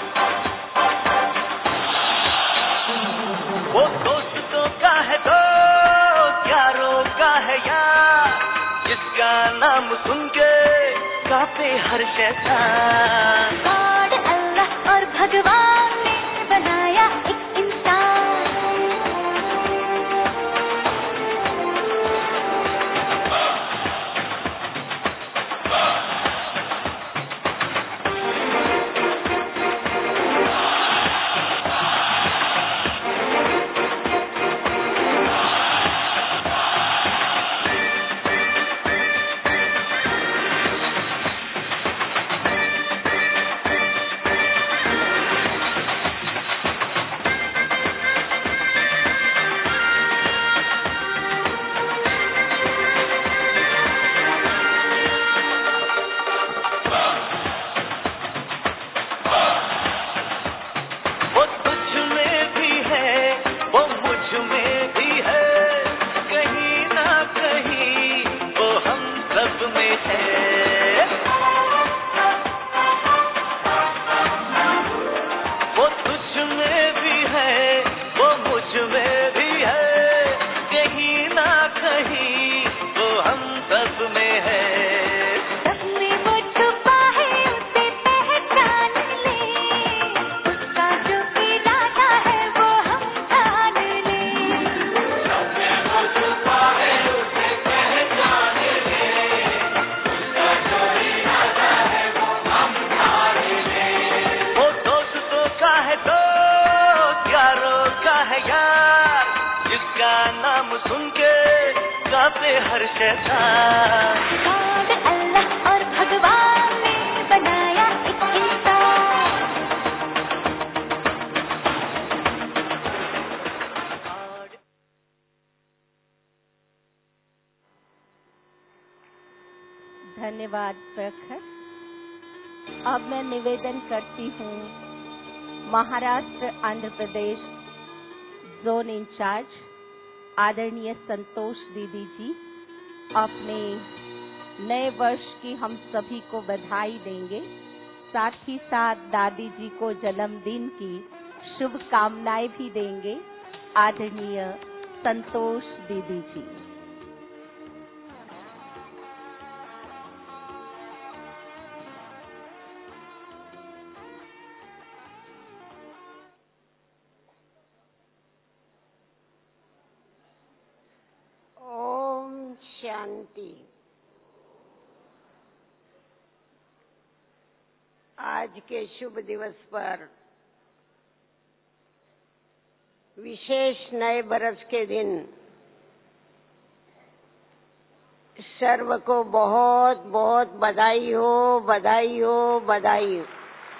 वो दोस्तों का है दोस्त, यारों का है यार, जिसका नाम सुन के कांपे हर शैतान। गॉड अल्लाह और भगवान ने बनाया एक इंसान। वो तुझ में भी है, वो मुझ में भी है, कहीं ना कहीं वो हम सब में है। वो तुझ में भी है, वो मुझ में भी है, कहीं ना कहीं वो हम सब में है। सब में वो छुपा है, उसे पहचान ले, उसका जो इरादा है वो हम जान ले। वो दोस्तों का है दोस्त, यारों का है यार, जिसका नाम सुन के कांपे हर शैतान। गॉड अल्लाह और भगवान ने बनाया एक इंसान। धन्यवाद प्रखर। अब मैं निवेदन करती हूँ महाराष्ट्र आंध्र प्रदेश जोन इंचार्ज आदरणीय संतोष दीदी जी अपने नए वर्ष की हम सभी को बधाई देंगे साथ ही साथ दादी जी को जन्मदिन की शुभकामनाएं भी देंगे आदरणीय संतोष दीदी जी। ओम शांति। आज के शुभ दिवस पर, विशेष नए बरस के दिन, सर्व को बहुत बहुत बधाई हो, बधाई हो, बधाई हो।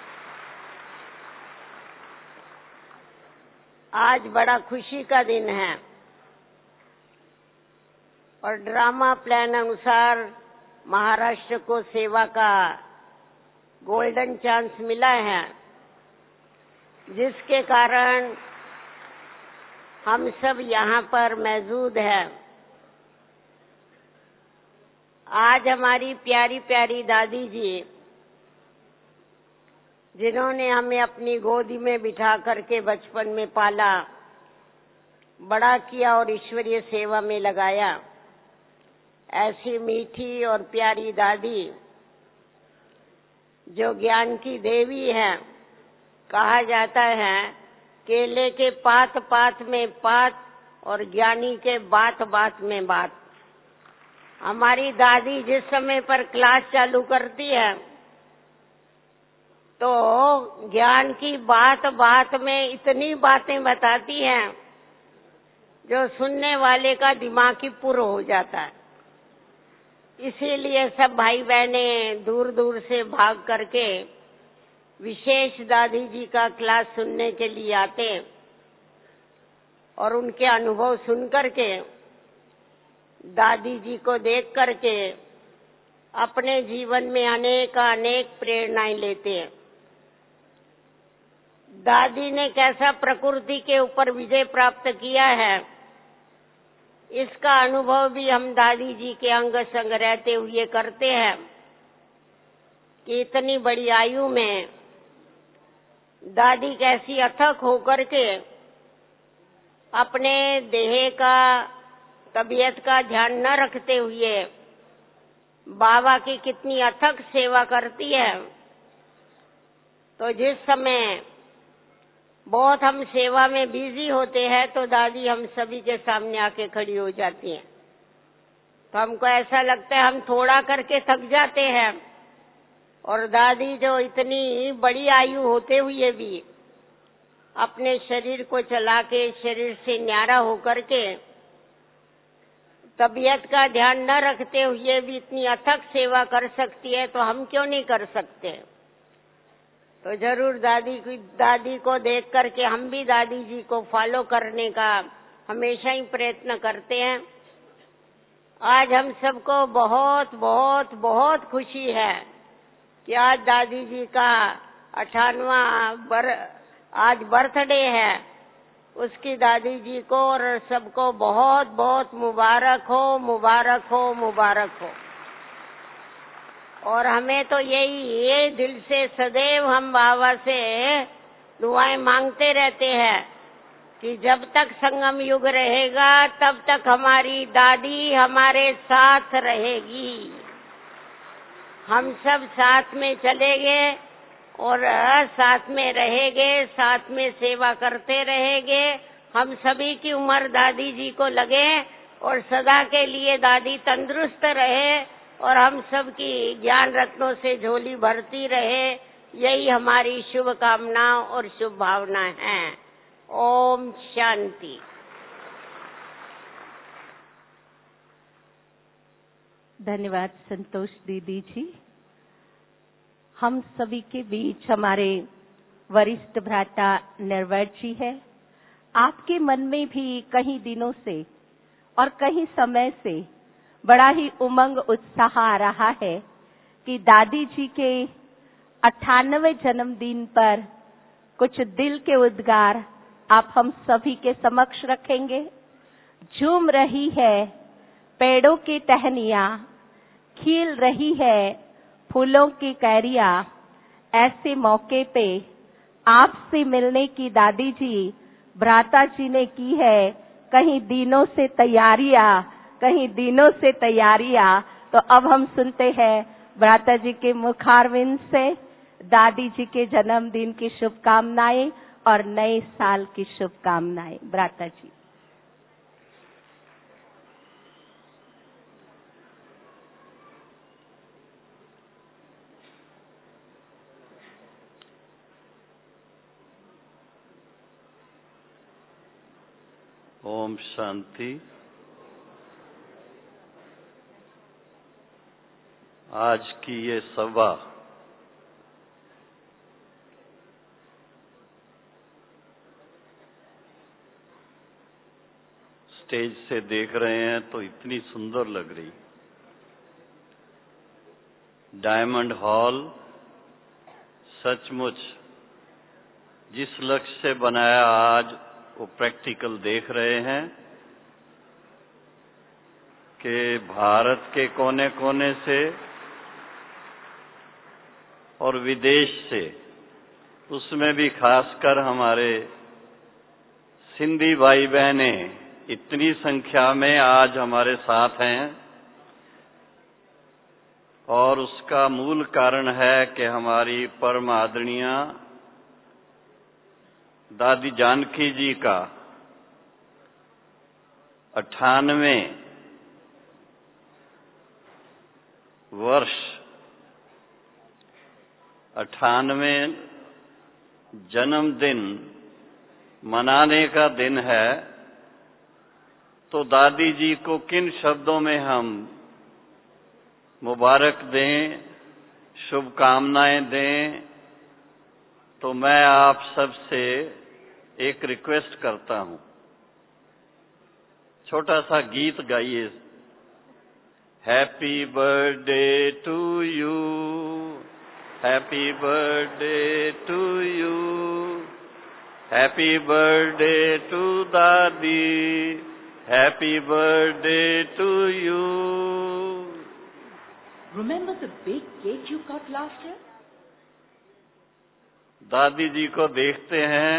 आज बड़ा खुशी का दिन है और ड्रामा प्लान अनुसार महाराष्ट्र को सेवा का गोल्डन चांस मिला है, जिसके कारण हम सब यहाँ पर मौजूद हैं। आज हमारी प्यारी प्यारी दादी जी, जिन्होंने हमें अपनी गोदी में बिठा करके बचपन में पाला, बड़ा किया और ईश्वरीय सेवा में लगाया, ऐसी मीठी और प्यारी दादी जो ज्ञान की देवी है। कहा जाता है केले के पात पात में पात और ज्ञानी के बात बात में बात। हमारी दादी जिस समय पर क्लास चालू करती है तो ज्ञान की बात बात में इतनी बातें बताती हैं जो सुनने वाले का दिमाग ही पूरा हो जाता है। इसीलिए सब भाई बहने दूर दूर से भाग करके विशेष दादी जी का क्लास सुनने के लिए आते और उनके अनुभव सुन करके, दादी जी को देख करके अपने जीवन में अनेक प्रेरणाएं लेते हैं। दादी ने कैसा प्रकृति के ऊपर विजय प्राप्त किया है, इसका अनुभव भी हम दादी जी के अंग संग रहते हुए करते हैं कि इतनी बड़ी आयु में दादी कैसी अथक होकर के अपने देह का, तबीयत का ध्यान न रखते हुए बाबा की कितनी अथक सेवा करती है। तो जिस समय बहुत हम सेवा में बिजी होते हैं तो दादी हम सभी के सामने आके खड़ी हो जाती हैं। तो हमको ऐसा लगता है हम थोड़ा करके थक जाते हैं, और दादी जो इतनी बड़ी आयु होते हुए भी अपने शरीर को चला के, शरीर से न्यारा होकर के, तबीयत का ध्यान न रखते हुए भी इतनी अथक सेवा कर सकती है, तो हम क्यों नहीं कर सकते। तो जरूर दादी को देख करके हम भी दादी जी को फॉलो करने का हमेशा ही प्रयत्न करते हैं। आज हम सबको बहुत बहुत बहुत खुशी है कि आज दादी जी का 98वां आज बर्थडे है। उसकी दादी जी को और सबको बहुत बहुत मुबारक हो, मुबारक हो, मुबारक हो। और हमें तो ये दिल से सदैव हम बाबा से दुआएं मांगते रहते हैं कि जब तक संगम युग रहेगा तब तक हमारी दादी हमारे साथ रहेगी। हम सब साथ में चलेंगे और साथ में रहेंगे, साथ में सेवा करते रहेंगे। हम सभी की उम्र दादी जी को लगे और सदा के लिए दादी तंदुरुस्त रहे और हम सब की ज्ञान रत्नों से झोली भरती रहे। यही हमारी शुभ कामना और शुभ भावना है। ओम शांति। धन्यवाद संतोष दीदी जी। हम सभी के बीच हमारे वरिष्ठ भ्राता निर्वैर जी है। आपके मन में भी कई दिनों से और कई समय से बड़ा ही उमंग उत्साह आ रहा है कि दादी जी के 98वें जन्मदिन पर कुछ दिल के उद्गार आप हम सभी के समक्ष रखेंगे। झूम रही है पेड़ों की टहनियां, खिल रही है फूलों की कैरियां, ऐसे मौके पे आपसे मिलने की दादी जी, भ्राता जी ने की है कहीं दिनों से तैयारियां। तो अब हम सुनते हैं भ्राता जी के मुखारविंद से दादी जी के जन्मदिन की शुभकामनाएं और नए साल की शुभकामनाएं। भ्राता जी। ओम शांति। आज की ये सभा स्टेज से देख रहे हैं तो इतनी सुंदर लग रही। डायमंड हॉल सचमुच जिस लक्ष्य से बनाया आज वो प्रैक्टिकल देख रहे हैं कि भारत के कोने कोने से और विदेश से, उसमें भी खासकर हमारे सिंधी भाई बहनें इतनी संख्या में आज हमारे साथ हैं। और उसका मूल कारण है कि हमारी परम आदरणीय दादी जानकी जी का 98वें वर्ष 98वें जन्मदिन मनाने का दिन है। तो दादी जी को किन शब्दों में हम मुबारक दें, शुभकामनाएं दें। तो मैं आप सबसे एक रिक्वेस्ट करता हूं, छोटा सा गीत गाइए। Happy birthday to you, happy birthday to you, happy birthday to दादी, happy birthday to you. Remember the big cake you cut last year? दादी जी को देखते हैं,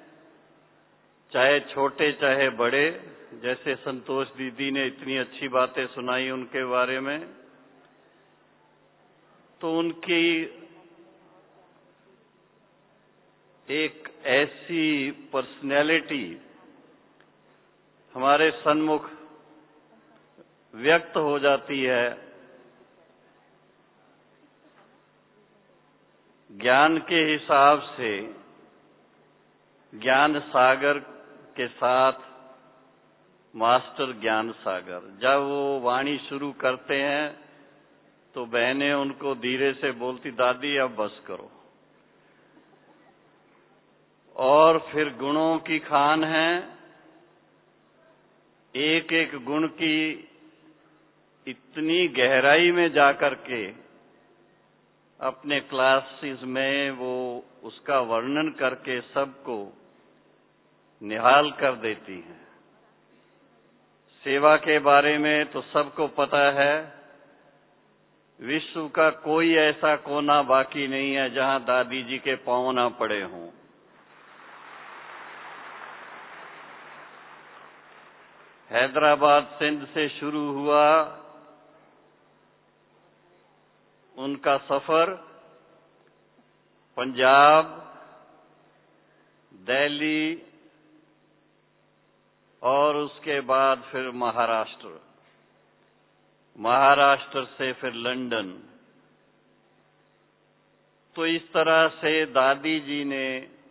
चाहे छोटे चाहे बड़े। जैसे संतोष दीदी ने इतनी अच्छी बातें सुनाई उनके बारे में, तो उनकी एक ऐसी पर्सनैलिटी हमारे सन्मुख व्यक्त हो जाती है। ज्ञान के हिसाब से ज्ञान सागर के साथ मास्टर ज्ञान सागर, जब वो वाणी शुरू करते हैं तो बहनें उनको धीरे से बोलती, दादी अब बस करो। और फिर गुणों की खान है, एक एक गुण की इतनी गहराई में जाकर के अपने क्लासेस में वो उसका वर्णन करके सबको निहाल कर देती हैं। सेवा के बारे में तो सबको पता है, विश्व का कोई ऐसा कोना बाकी नहीं है जहां दादी जी के पांव ना पड़े हों। हैदराबाद सिंध से शुरू हुआ उनका सफर, पंजाब, दिल्ली और उसके बाद फिर महाराष्ट्र, महाराष्ट्र से फिर लंदन। तो इस तरह से दादी जी ने,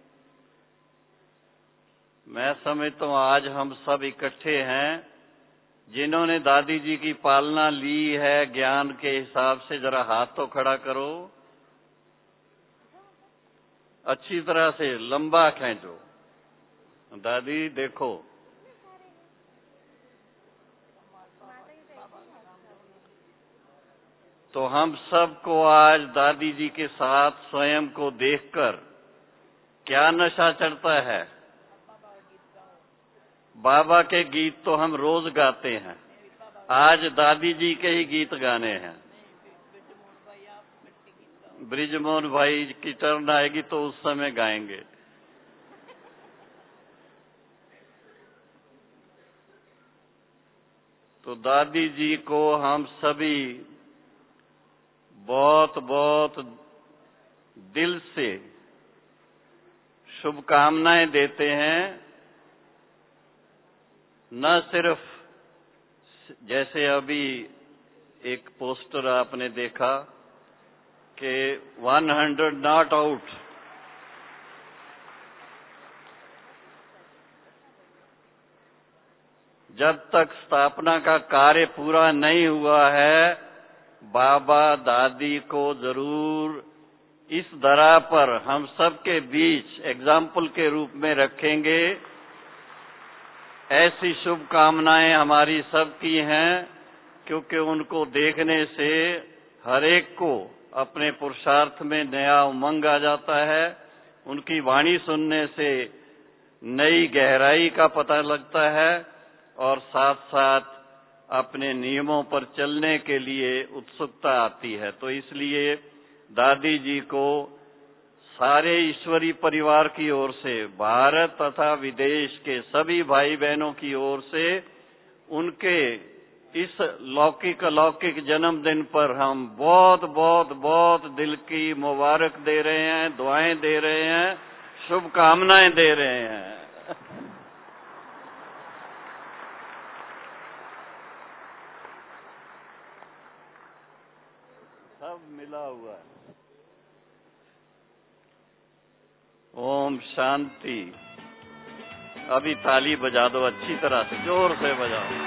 मैं समझता हूं आज हम सब इकट्ठे हैं जिन्होंने दादी जी की पालना ली है ज्ञान के हिसाब से। जरा हाथ तो खड़ा करो, अच्छी तरह से लंबा खींचो। दादी देखो, तो हम सबको आज दादी जी के साथ स्वयं को देखकर क्या नशा चढ़ता है। बाबा के गीत तो हम रोज गाते हैं, आज दादी जी के ही गीत गाने हैं। ब्रिजमोहन भाई की टर्न आएगी तो उस समय गाएंगे। तो दादी जी को हम सभी बहुत बहुत दिल से शुभकामनाएं देते हैं। न सिर्फ जैसे अभी एक पोस्टर आपने देखा कि 100 नॉट आउट, जब तक स्थापना का कार्य पूरा नहीं हुआ है, बाबा दादी को जरूर इस धरा पर हम सबके बीच एग्जाम्पल के रूप में रखेंगे। ऐसी शुभकामनाएं हमारी सबकी हैं, क्योंकि उनको देखने से हर एक को अपने पुरुषार्थ में नया उमंग आ जाता है। उनकी वाणी सुनने से नई गहराई का पता लगता है और साथ साथ अपने नियमों पर चलने के लिए उत्सुकता आती है। तो इसलिए दादी जी को सारे ईश्वरी परिवार की ओर से, भारत तथा विदेश के सभी भाई बहनों की ओर से उनके इस लौकिक अलौकिक जन्मदिन पर हम बहुत बहुत बहुत दिल की मुबारक दे रहे हैं, दुआएं दे रहे हैं, शुभकामनाएं दे रहे हैं। सब मिला हुआ है। ओम शांति। अभी ताली बजा दो अच्छी तरह से, जोर से बजाओ।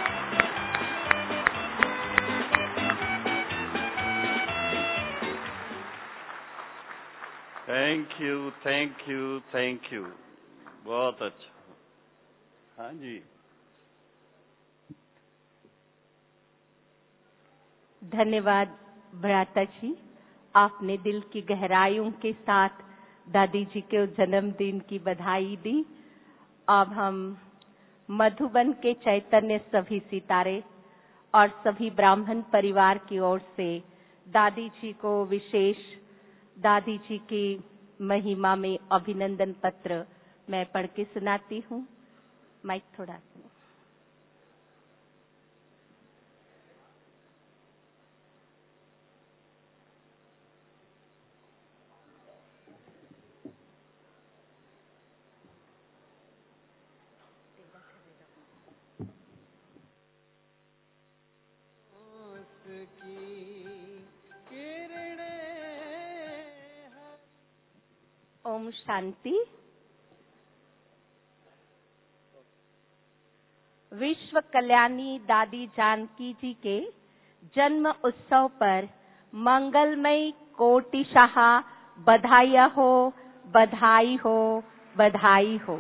Thank you, thank you, thank you. बहुत अच्छा। हाँ जी। धन्यवाद भ्राता जी, आपने दिल की गहराइयों के साथ दादी जी के जन्मदिन की बधाई दी। अब हम मधुबन के चैतन्य सभी सितारे और सभी ब्राह्मण परिवार की ओर से दादी जी को विशेष दादी जी की महिमा में अभिनंदन पत्र मैं पढ़ के सुनाती हूँ। माइक थोड़ा सुनो। ओम शांति। विश्व कल्याणी दादी जानकी जी के जन्म उत्सव पर मंगलमय कोटिशाह बधाई हो, बधाई हो, बधाई हो।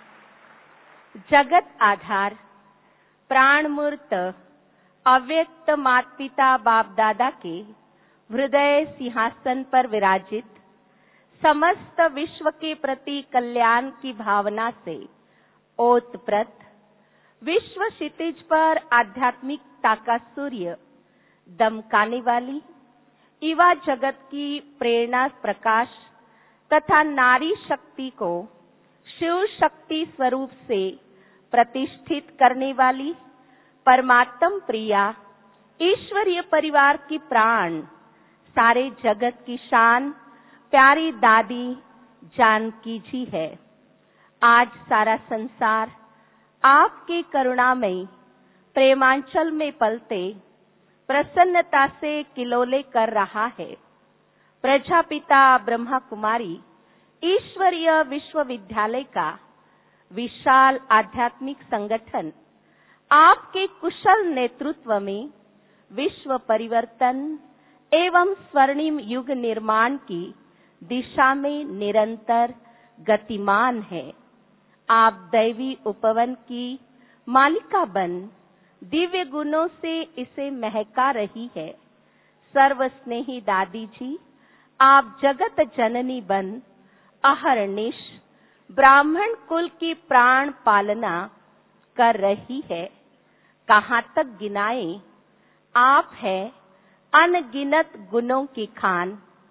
जगत आधार प्राण मूर्त अव्यक्त माता पिता बाप दादा के हृदय सिंहासन पर विराजित समस्त विश्व के प्रति कल्याण की भावना से ओतप्रोत विश्व क्षितिज पर आध्यात्मिकता का सूर्य दमकाने वाली युवा जगत की प्रेरणा प्रकाश तथा नारी शक्ति को शिव शक्ति स्वरूप से प्रतिष्ठित करने वाली परमात्म प्रिया ईश्वरीय परिवार की प्राण सारे जगत की शान प्यारी दादी जानकी जी है। आज सारा संसार आपके करुणामय प्रेमांचल में पलते प्रसन्नता से किलोले कर रहा है। प्रजापिता ब्रह्मा कुमारी ईश्वरीय विश्वविद्यालय का विशाल आध्यात्मिक संगठन आपके कुशल नेतृत्व में विश्व परिवर्तन एवं स्वर्णिम युग निर्माण की दिशा में निरंतर गतिमान है। आप दैवी उपवन की मालिका बन दिव्य गुणों से इसे महका रही है। सर्वस्नेही दादी जी, आप जगत जननी बन अहर्निश ब्राह्मण कुल की प्राण पालना कर रही है। कहाँ तक गिनाएं, आप है अनगिनत गुणों की खान,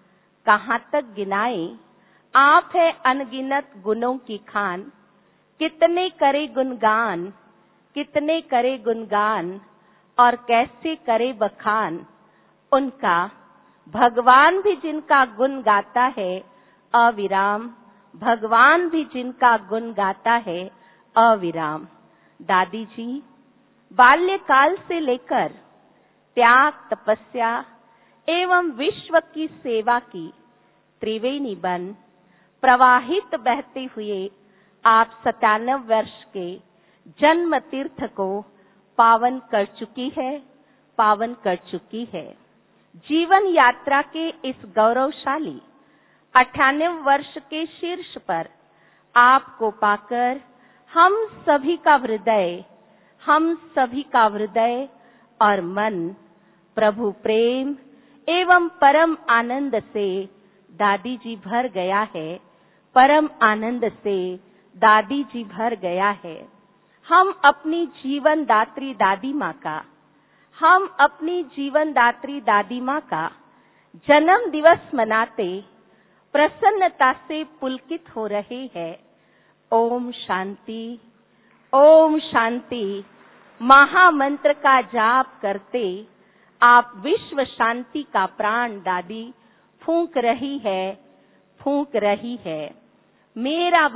कहाँ तक गिनाए, आप है अनगिनत गुणों की खान। कितने करे गुणगान, कितने करे गुणगान, और कैसे करे बखान उनका। भगवान भी जिनका गुण गाता है अविराम, भगवान भी जिनका गुण गाता है अविराम। दादी जी बाल्यकाल से लेकर त्याग, तपस्या एवं विश्व की सेवा की त्रिवेणी बन प्रवाहित बहते हुए आप 97 वर्ष के जन्म तीर्थ को पावन कर चुकी है, पावन कर चुकी है। जीवन यात्रा के इस गौरवशाली 98 वर्ष के शीर्ष पर आपको पाकर हम सभी का हृदय, हम सभी का हृदय और मन प्रभु प्रेम एवं परम आनंद से दादी जी भर गया है, परम आनंद से दादी जी भर गया है। हम अपनी जीवन दात्री दादी माँ का, हम अपनी जीवन दात्री दादी माँ का जन्म दिवस मनाते प्रसन्नता से पुलकित हो रहे हैं। ओम शांति, ओम शांति महामंत्र का जाप करते आप विश्व शांति का प्राण दादी फूंक रही है, फूंक रही है। मेरा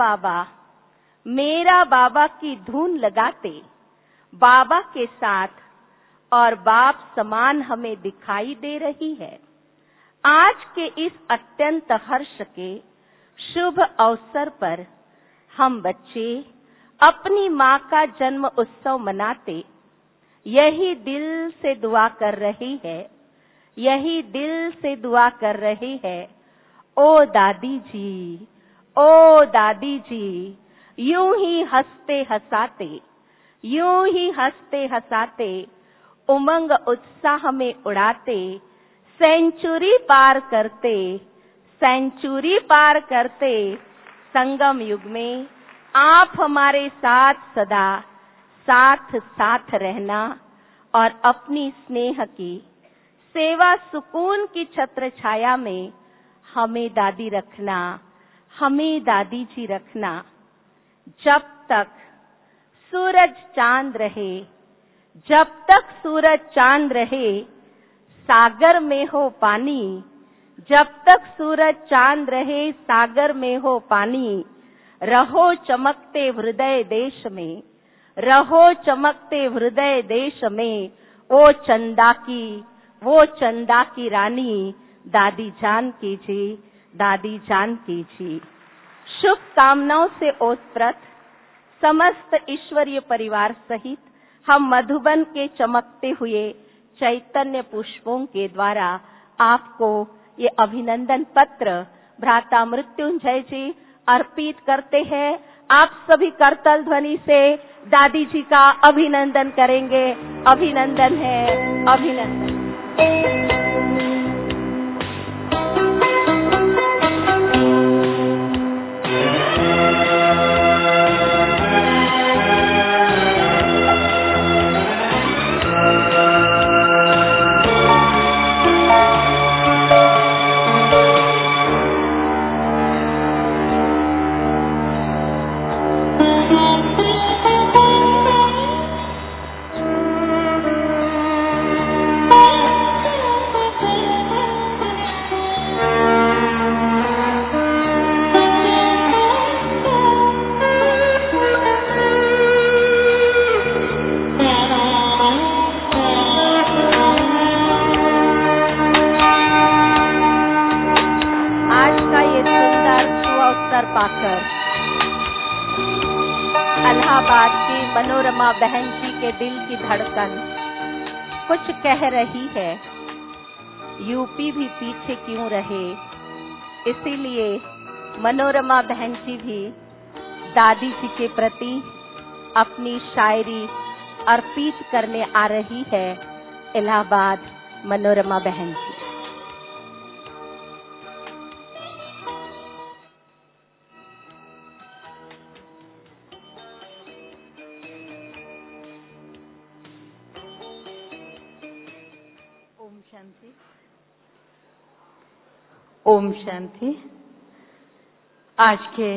बाबा की धुन लगाते बाबा के साथ और बाप समान हमें दिखाई दे रही है। आज के इस अत्यंत हर्ष के शुभ अवसर पर हम बच्चे अपनी माँ का जन्म उत्सव मनाते यही दिल से दुआ कर रही है, यही दिल से दुआ कर रही है। ओ दादी जी, ओ दादी जी, यूं ही हंसते हंसाते, यूं ही हंसते हंसाते उमंग उत्साह में उड़ाते सेंचुरी पार करते, सेंचुरी पार करते संगम युग में आप हमारे साथ सदा साथ साथ रहना और अपनी स्नेह की सेवा सुकून की छत्र छाया में हमें दादी रखना, हमें दादी जी रखना। जब तक सूरज चांद रहे, जब तक सूरज चांद रहे सागर में हो पानी, जब तक सूरज चांद रहे सागर में हो पानी। रहो चमकते हृदय देश में, रहो चमकते हृदय देश में। वो चंदा की रानी दादी जान की जी, दादी जान की जी। शुभकामनाओं से ओतप्रोत समस्त ईश्वरीय परिवार सहित हम मधुबन के चमकते हुए चैतन्य पुष्पों के द्वारा आपको ये अभिनंदन पत्र भ्राता मृत्युंजय जी अर्पित करते हैं। आप सभी करतल ध्वनि से दादी जी का अभिनंदन करेंगे। अभिनंदन है, अभिनंदन। इलाहाबाद की मनोरमा बहन जी के दिल की धड़कन कुछ कह रही है, यूपी भी पीछे क्यों रहे। इसीलिए मनोरमा बहन जी भी दादी जी के प्रति अपनी शायरी अर्पित करने आ रही है। इलाहाबाद मनोरमा बहन जी। ओम शांति। आज के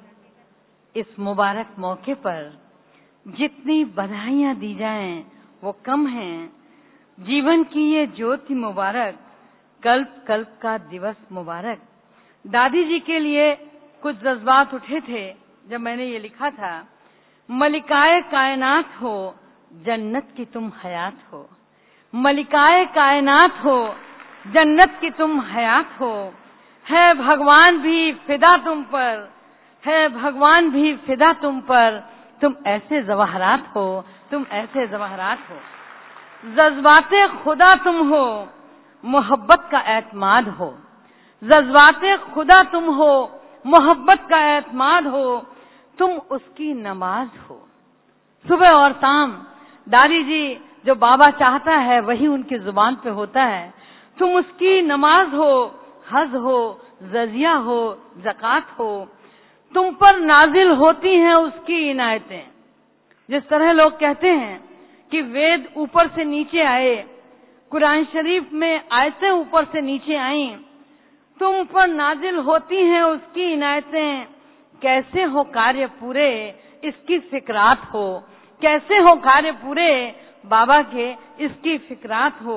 इस मुबारक मौके पर जितनी बधाइयां दी जाएं वो कम हैं। जीवन की ये ज्योति मुबारक, कल्प कल्प का दिवस मुबारक। दादी जी के लिए कुछ जज्बात उठे थे जब मैंने ये लिखा था, मलिकाए कायनात हो, जन्नत की तुम हयात हो। मलिकाए कायनात हो, जन्नत की तुम हयात हो। है भगवान भी फिदा तुम पर, है भगवान भी फिदा तुम पर। तुम ऐसे जवाहरात हो, तुम ऐसे जवाहरात हो। जज्बाते खुदा तुम हो, मोहब्बत का एतमाद हो। जज्बाते खुदा तुम हो, मोहब्बत का एतमाद हो। तुम उसकी नमाज हो। सुबह और शाम दादी जी जो बाबा चाहता है वही उनकी जुबान पे होता है। तुम उसकी नमाज हो, हज हो, जजिया हो, ज़कात हो। तुम पर नाजिल होती हैं उसकी इनायतें। जिस तरह लोग कहते हैं कि वेद ऊपर से नीचे आए, कुरान शरीफ में आयतें ऊपर से नीचे आईं, तुम पर नाजिल होती हैं उसकी इनायतें। कैसे हो कार्य पूरे इसकी फिक्रात हो, कैसे हो कार्य पूरे बाबा के इसकी फिक्रात हो।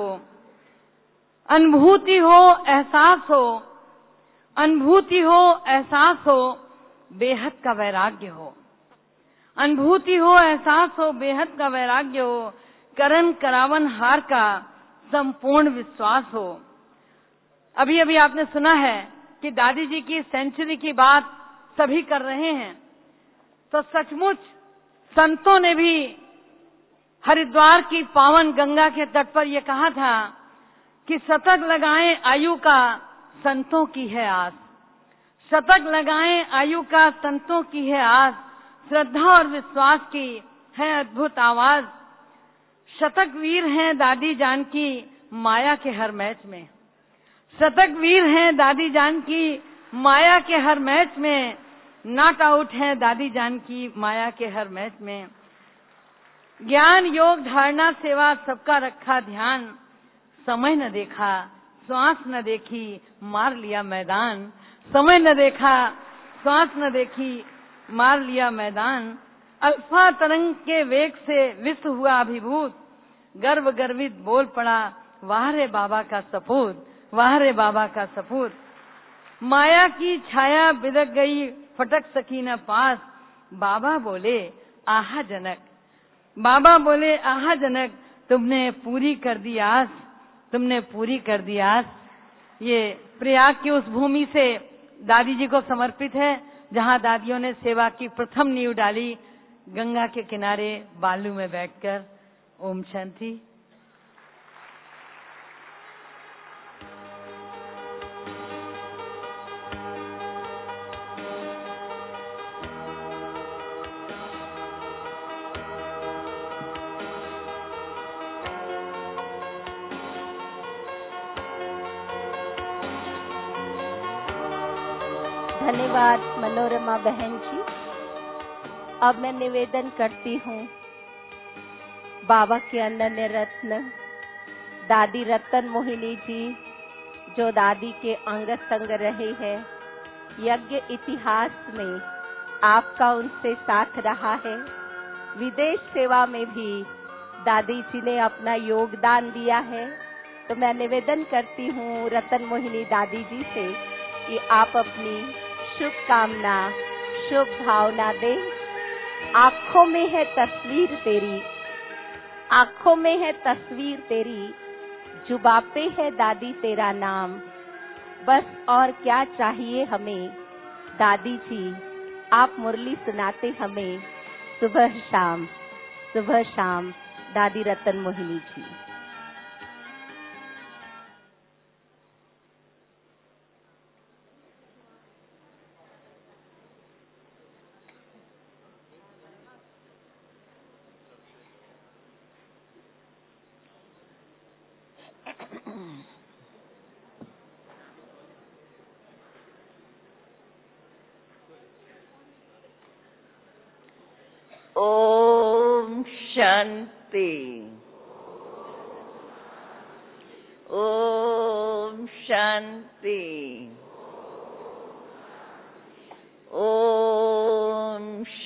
अनुभूति हो, एहसास हो, अनुभूति हो, एहसास हो, बेहद का वैराग्य हो। अनुभूति हो, एहसास हो, बेहद का वैराग्य हो। करण करावन हार का संपूर्ण विश्वास हो। अभी अभी आपने सुना है कि दादी जी की सेंचुरी की बात सभी कर रहे हैं, तो सचमुच संतों ने भी हरिद्वार की पावन गंगा के तट पर यह कहा था कि शतक लगाएं आयु का, संतों की है आस। शतक लगाएं आयु का, संतों की है आस। श्रद्धा और विश्वास की है अद्भुत आवाज। शतक वीर हैं दादी जान की माया के हर मैच में। शतक वीर हैं दादी जान की माया के हर मैच में। नॉट आउट है दादी जान की माया के हर मैच में। ज्ञान योग धारणा सेवा सबका रखा ध्यान। समय न देखा, श्वास न देखी, मार लिया मैदान। समय न देखा, श्वास न देखी, मार लिया मैदान। अल्फा तरंग के वेग से विश्व हुआ अभिभूत। गर्व गर्वित बोल पड़ा, वाह रे बाबा का सपूत, वाह रे बाबा का सपूत। माया की छाया बिदक गई, फटक सकी न पास। बाबा बोले आहा जनक, बाबा बोले आहा जनक, तुमने पूरी कर दी आस, तुमने पूरी कर दी आस। ये प्रयाग की उस भूमि से दादी जी को समर्पित है जहां दादियों ने सेवा की प्रथम नींव डाली, गंगा के किनारे बालू में बैठकर। ओम शांति। धन्यवाद मनोरमा बहन जी। अब मैं निवेदन करती हूँ बाबा के अनन्य रत्न दादी रतन मोहिनी जी, जो दादी के अंग संग रहे हैं। यज्ञ इतिहास में आपका उनसे साथ रहा है। विदेश सेवा में भी दादी जी ने अपना योगदान दिया है। तो मैं निवेदन करती हूँ रतन मोहिनी दादी जी से कि आप अपनी शुभकामना, शुभ भावना दें। आंखों में है तस्वीर तेरी, आंखों में है तस्वीर तेरी, जुबां पे है दादी तेरा नाम। बस और क्या चाहिए हमें दादी जी, आप मुरली सुनाते हमें सुबह शाम, सुबह शाम। दादी रतन मोहिनी जी। ओम शांति। ओम शांति।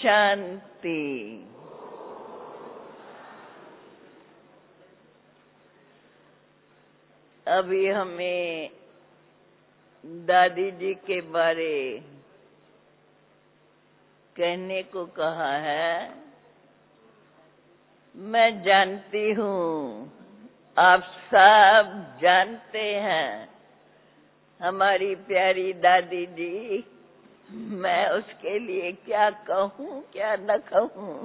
शांति। अभी हमें दादी जी के बारे कहने को कहा है। मैं जानती हूँ, आप सब जानते हैं हमारी प्यारी दादी जी। मैं उसके लिए क्या कहूँ क्या न कहूँ।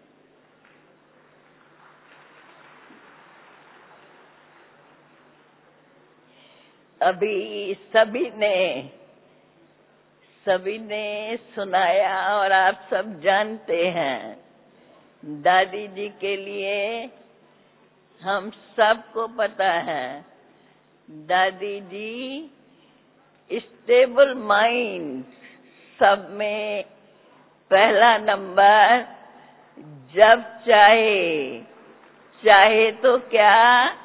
अभी सभी ने सुनाया और आप सब जानते हैं, दादी जी के लिए हम सबको पता है, दादी जी स्टेबल माइंड सब में पहला नंबर। जब चाहे तो क्या,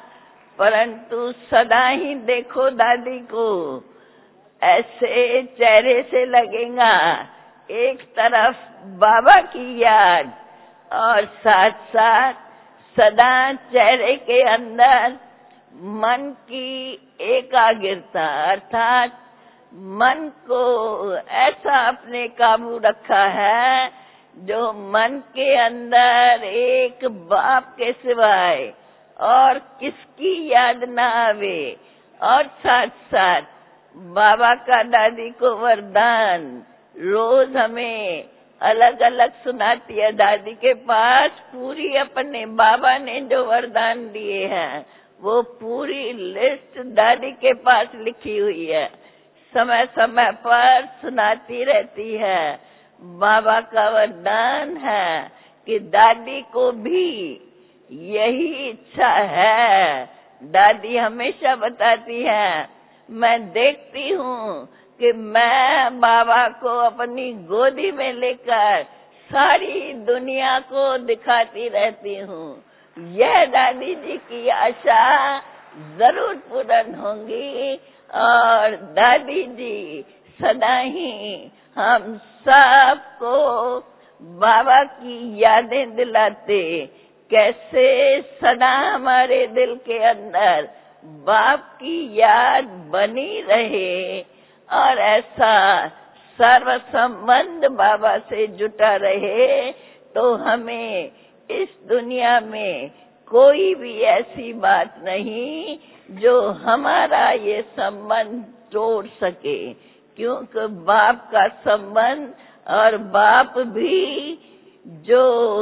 परंतु सदा ही देखो दादी को, ऐसे चेहरे से लगेगा एक तरफ बाबा की याद और साथ साथ सदा चेहरे के अंदर मन की एकाग्रता, अर्थात मन को ऐसा अपने काबू रखा है जो मन के अंदर एक बाप के सिवाय और किसकी याद ना आवे। और साथ साथ बाबा का दादी को वरदान रोज हमें अलग अलग सुनाती है। दादी के पास पूरी अपने बाबा ने जो वरदान दिए हैं वो पूरी लिस्ट दादी के पास लिखी हुई है, समय समय पर सुनाती रहती है। बाबा का वरदान है कि दादी को भी यही इच्छा है। दादी हमेशा बताती है, मैं देखती हूँ कि मैं बाबा को अपनी गोदी में लेकर सारी दुनिया को दिखाती रहती हूँ। यह दादी जी की आशा जरूर पूर्ण होंगी और दादी जी सदा ही हम सबको बाबा की यादें दिलाते, कैसे सदा हमारे दिल के अंदर बाप की याद बनी रहे और ऐसा सर्व संबंध बाबा से जुटा रहे, तो हमें इस दुनिया में कोई भी ऐसी बात नहीं जो हमारा ये संबंध तोड़ सके, क्योंकि बाप का संबंध और बाप भी जो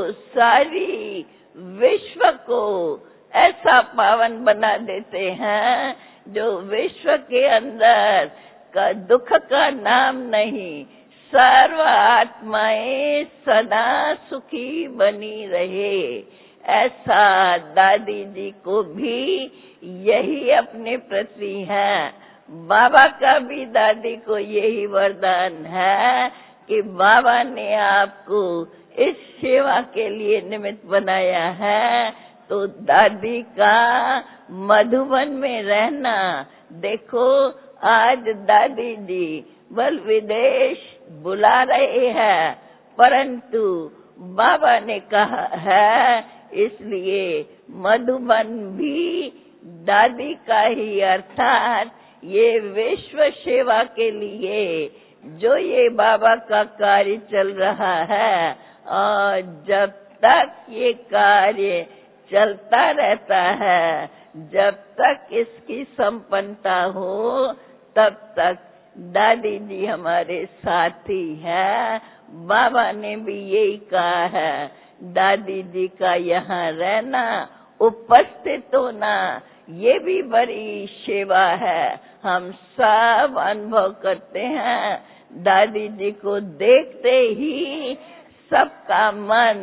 सारी विश्व को ऐसा पावन बना देते हैं, जो विश्व के अंदर का दुख का नाम नहीं, सर्व आत्माएं सदा सुखी बनी रहे, ऐसा दादी जी को भी यही अपने प्रति है। बाबा का भी दादी को यही वरदान है कि बाबा ने आपको इस सेवा के लिए निमित्त बनाया है। तो दादी का मधुबन में रहना, देखो आज दादी जी बल विदेश बुला रहे हैं, परंतु बाबा ने कहा है, इसलिए मधुबन भी दादी का ही, अर्थात ये विश्व सेवा के लिए जो ये बाबा का कार्य चल रहा है, और जब तक ये कार्य चलता रहता है, जब तक इसकी संपन्नता हो, तब तक दादी जी हमारे साथी है। बाबा ने भी यही कहा है, दादी जी का यहाँ रहना, उपस्थित होना, ये भी बड़ी सेवा है। हम सब अनुभव करते हैं, दादी जी को देखते ही सबका मन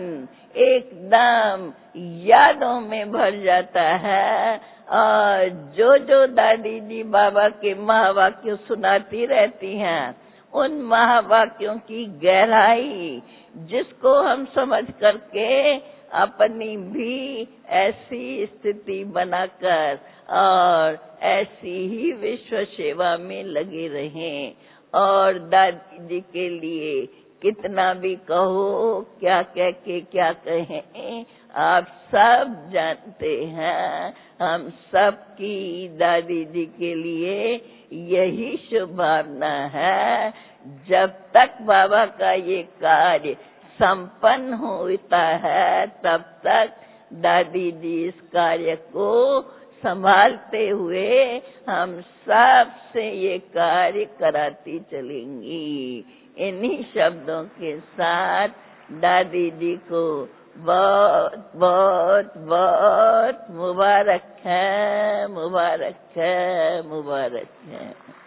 एकदम यादों में भर जाता है। और जो दादी जी बाबा के महावाक्य सुनाती रहती हैं, उन महावाक्यों की गहराई जिसको हम समझ करके अपनी भी ऐसी स्थिति बनाकर और ऐसी ही विश्व सेवा में लगे रहें। और दादी जी के लिए कितना भी कहो, क्या कह के क्या कहें, आप सब जानते हैं। हम सब की दादी जी के लिए यही शुभकामना है। जब तक बाबा का ये कार्य संपन्न होता है, तब तक दादी जी इस कार्य को संभालते हुए हम सब से ये कार्य कराती चलेंगी। इन्हीं शब्दों के साथ दादी जी को बहुत बहुत बहुत मुबारक है, मुबारक है, मुबारक है।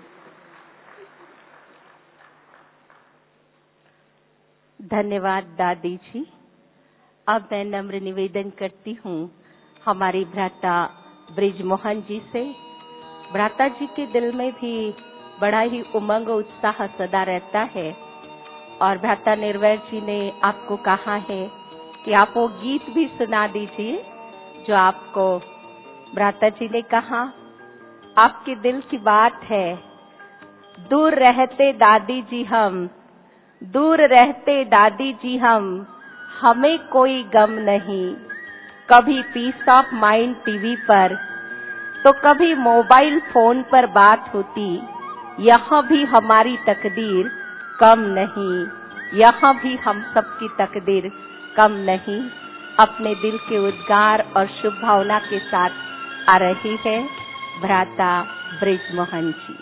धन्यवाद दादी जी। अब मैं नम्र निवेदन करती हूँ हमारी भ्राता ब्रिजमोहन जी से। भ्राता जी के दिल में भी बड़ा ही उमंग उत्साह सदा रहता है और भ्राता निर्वैर जी ने आपको कहा है कि आप वो गीत भी सुना दीजिए जो आपको भ्राता जी ने कहा। आपके दिल की बात है। दूर रहते दादी जी हम, दूर रहते दादी जी हम, हमें कोई गम नहीं। कभी पीस ऑफ माइंड टीवी पर तो कभी मोबाइल फोन पर बात होती। यहाँ भी हमारी तकदीर कम नहीं, यहाँ भी हम सबकी तकदीर कम नहीं। अपने दिल के उद्गार और शुभ भावना के साथ आ रही है भ्राता ब्रिजमोहन जी।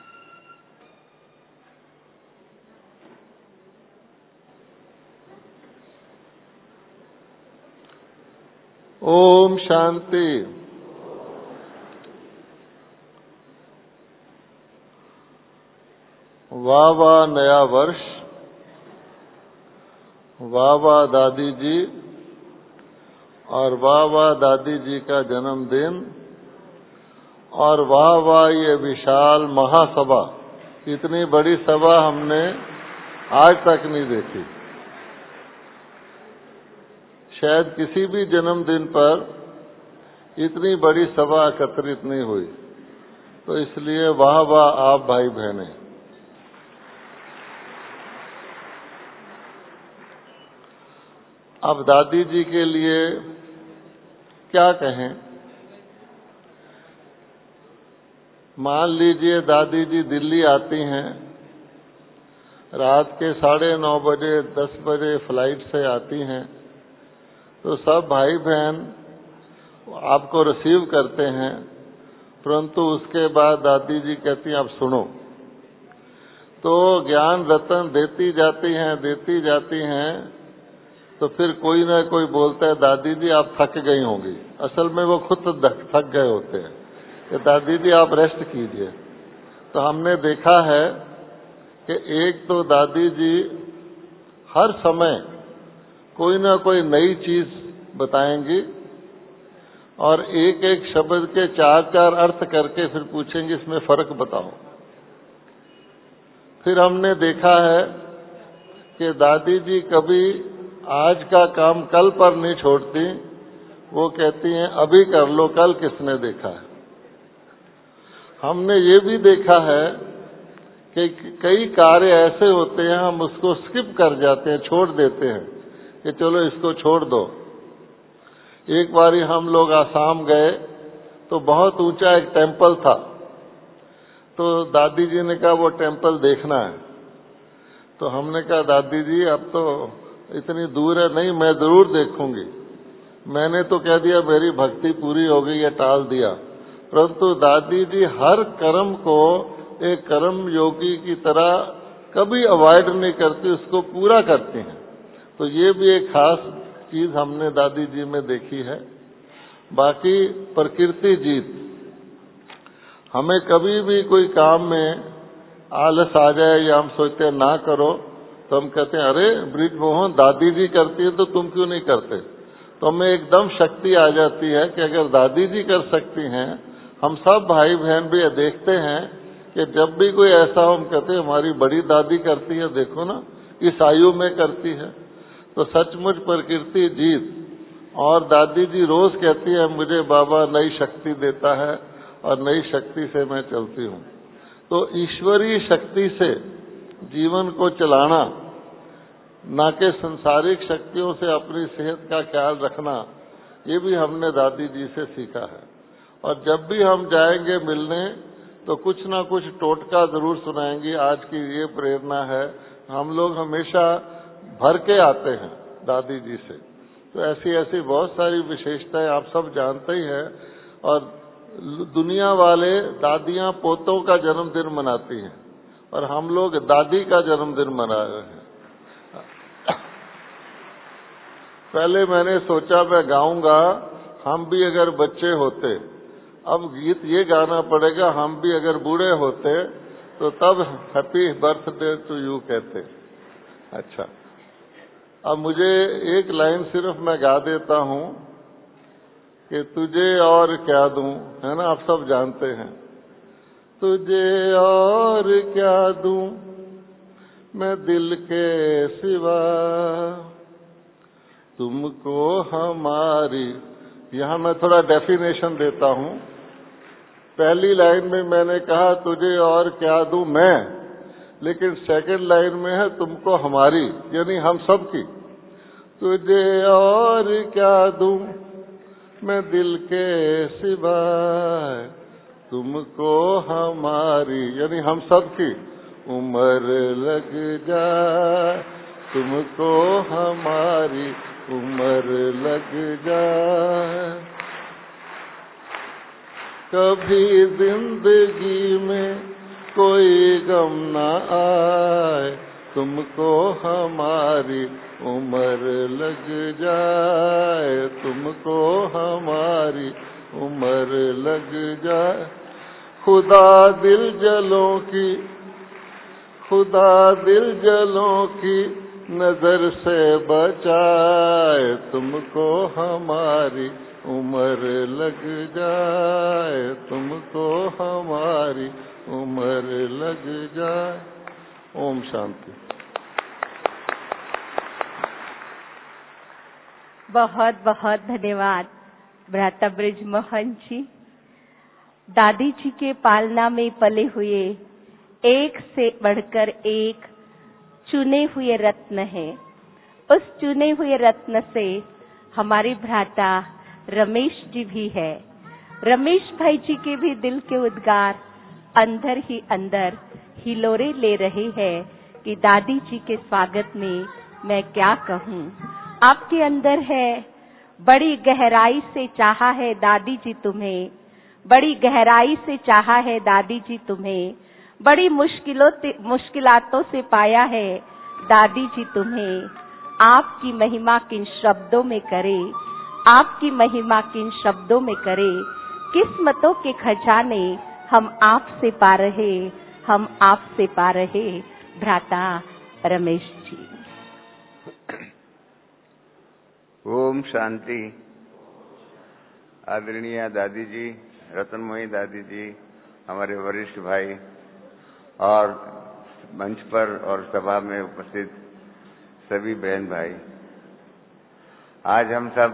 ओम शांति। वाह वाह नया वर्ष, वाह वाह दादी जी, और वाह वाह दादी जी का जन्मदिन, और वाह वाह ये विशाल महासभा। इतनी बड़ी सभा हमने आज तक नहीं देखी। शायद किसी भी जन्मदिन पर इतनी बड़ी सभा एकत्रित नहीं हुई। तो इसलिए वाह वाह आप भाई बहनें। अब दादी जी के लिए क्या कहें। मान लीजिए दादी जी दिल्ली आती हैं, रात के 9:30 बजे 10 बजे फ्लाइट से आती हैं, तो सब भाई बहन आपको रिसीव करते हैं। परंतु उसके बाद दादी जी कहती हैं अब सुनो। तो ज्ञान रतन देती जाती हैं, तो फिर कोई ना कोई बोलता है दादी जी आप थक गई होंगी। असल में वो खुद थक गए होते हैं कि दादी जी आप रेस्ट कीजिए। तो हमने देखा है कि एक तो दादी जी हर समय कोई ना कोई नई चीज बताएंगी और एक एक शब्द के 4-4 अर्थ करके फिर पूछेंगे इसमें फर्क बताओ। फिर हमने देखा है कि दादी जी कभी आज का काम कल पर नहीं छोड़ती। वो कहती हैं अभी कर लो, कल किसने देखा है। हमने ये भी देखा है कि कई कार्य ऐसे होते हैं हम उसको स्किप कर जाते हैं, छोड़ देते हैं कि चलो इसको छोड़ दो। एक बारी हम लोग आसाम गए तो बहुत ऊंचा एक टेम्पल था। तो दादी जी ने कहा वो टेम्पल देखना है। तो हमने कहा दादी जी अब तो इतनी दूर है। नहीं, मैं जरूर देखूंगी। मैंने तो कह दिया मेरी भक्ति पूरी हो गई है, टाल दिया। परंतु दादी जी हर कर्म को एक कर्म योगी की तरह कभी अवॉइड नहीं करती, उसको पूरा करती हैं। तो ये भी एक खास चीज हमने दादी जी में देखी है। बाकी प्रकृति जीत। हमें कभी भी कोई काम में आलस आ जाए या हम सोचते हैं ना करो, तो हम कहते हैं अरे ब्रिजमोहन दादी जी करती है तो तुम क्यों नहीं करते। तो हमें एकदम शक्ति आ जाती है कि अगर दादी जी कर सकती हैं, हम सब भाई बहन भी देखते हैं कि जब भी कोई ऐसा हो हम कहते हैं हमारी बड़ी दादी करती है, देखो ना इस आयु में करती है। तो सचमुच प्रकृति जीत। और दादी जी रोज कहती है मुझे बाबा नई शक्ति देता है और नई शक्ति से मैं चलती हूँ। तो ईश्वरीय शक्ति से जीवन को चलाना ना कि संसारिक शक्तियों से अपनी सेहत का ख्याल रखना, ये भी हमने दादी जी से सीखा है। और जब भी हम जाएंगे मिलने तो कुछ ना कुछ टोटका जरूर सुनाएंगी। आज की ये प्रेरणा है, हम लोग हमेशा भर के आते हैं दादी जी से। तो ऐसी ऐसी बहुत सारी विशेषताएं आप सब जानते ही हैं। और दुनिया वाले दादियां पोतों का जन्मदिन मनाती हैं और हम लोग दादी का जन्मदिन मना रहे हैं। पहले मैंने सोचा मैं गाऊंगा, हम भी अगर बच्चे होते। अब गीत ये गाना पड़ेगा, हम भी अगर बूढ़े होते तो तब हैप्पी बर्थडे टू यू कहते। अच्छा, अब मुझे एक लाइन सिर्फ मैं गा देता हूं कि तुझे और क्या दूं, है ना, आप सब जानते हैं। तुझे और क्या दूं मैं दिल के सिवा, तुमको हमारी। यहां मैं थोड़ा डेफिनेशन देता हूं। पहली लाइन में मैंने कहा तुझे और क्या दूं मैं, लेकिन सेकंड लाइन में है तुमको हमारी, यानी हम सब की। तुझे और क्या दूं मैं दिल के सिवाय, तुमको हमारी, यानी हम सब की उम्र लग जाए, तुमको हमारी उम्र लग जाए। कभी जिंदगी में कोई गम न आए, तुमको हमारी उम्र लग जाए, तुमको हमारी उम्र लग जाए। खुदा दिल जलों की नजर से बचाए, तुमको हमारी उम्र लग जाए, तुमको हमारी उम्र लग जाए। ओम शांति। बहुत बहुत धन्यवाद भ्राता ब्रिज मोहन जी। दादी जी के पालना में पले हुए एक से बढ़कर एक चुने हुए रत्न हैं। उस चुने हुए रत्न से हमारे भ्राता रमेश जी भी है। रमेश भाई जी के भी दिल के उद्गार अंदर ही अंदर हिलोरे ले रहे हैं कि दादी जी के स्वागत में मैं क्या कहूँ। आपके अंदर है, बड़ी गहराई से चाहा है दादी जी तुम्हें, बड़ी गहराई से चाहा है दादी जी तुम्हें, बड़ी मुश्किलातों से पाया है दादी जी तुम्हें। आपकी महिमा किन शब्दों में करे, आपकी महिमा किन शब्दों में करे। किस्मतों के खजाने हम आपसे पा रहे, हम आपसे पा रहे भ्राता रमेश जी। ओम शांति। आदरणीय दादी जी, रतनमयी दादी जी, हमारे वरिष्ठ भाई और मंच पर और सभा में उपस्थित सभी बहन भाई, आज हम सब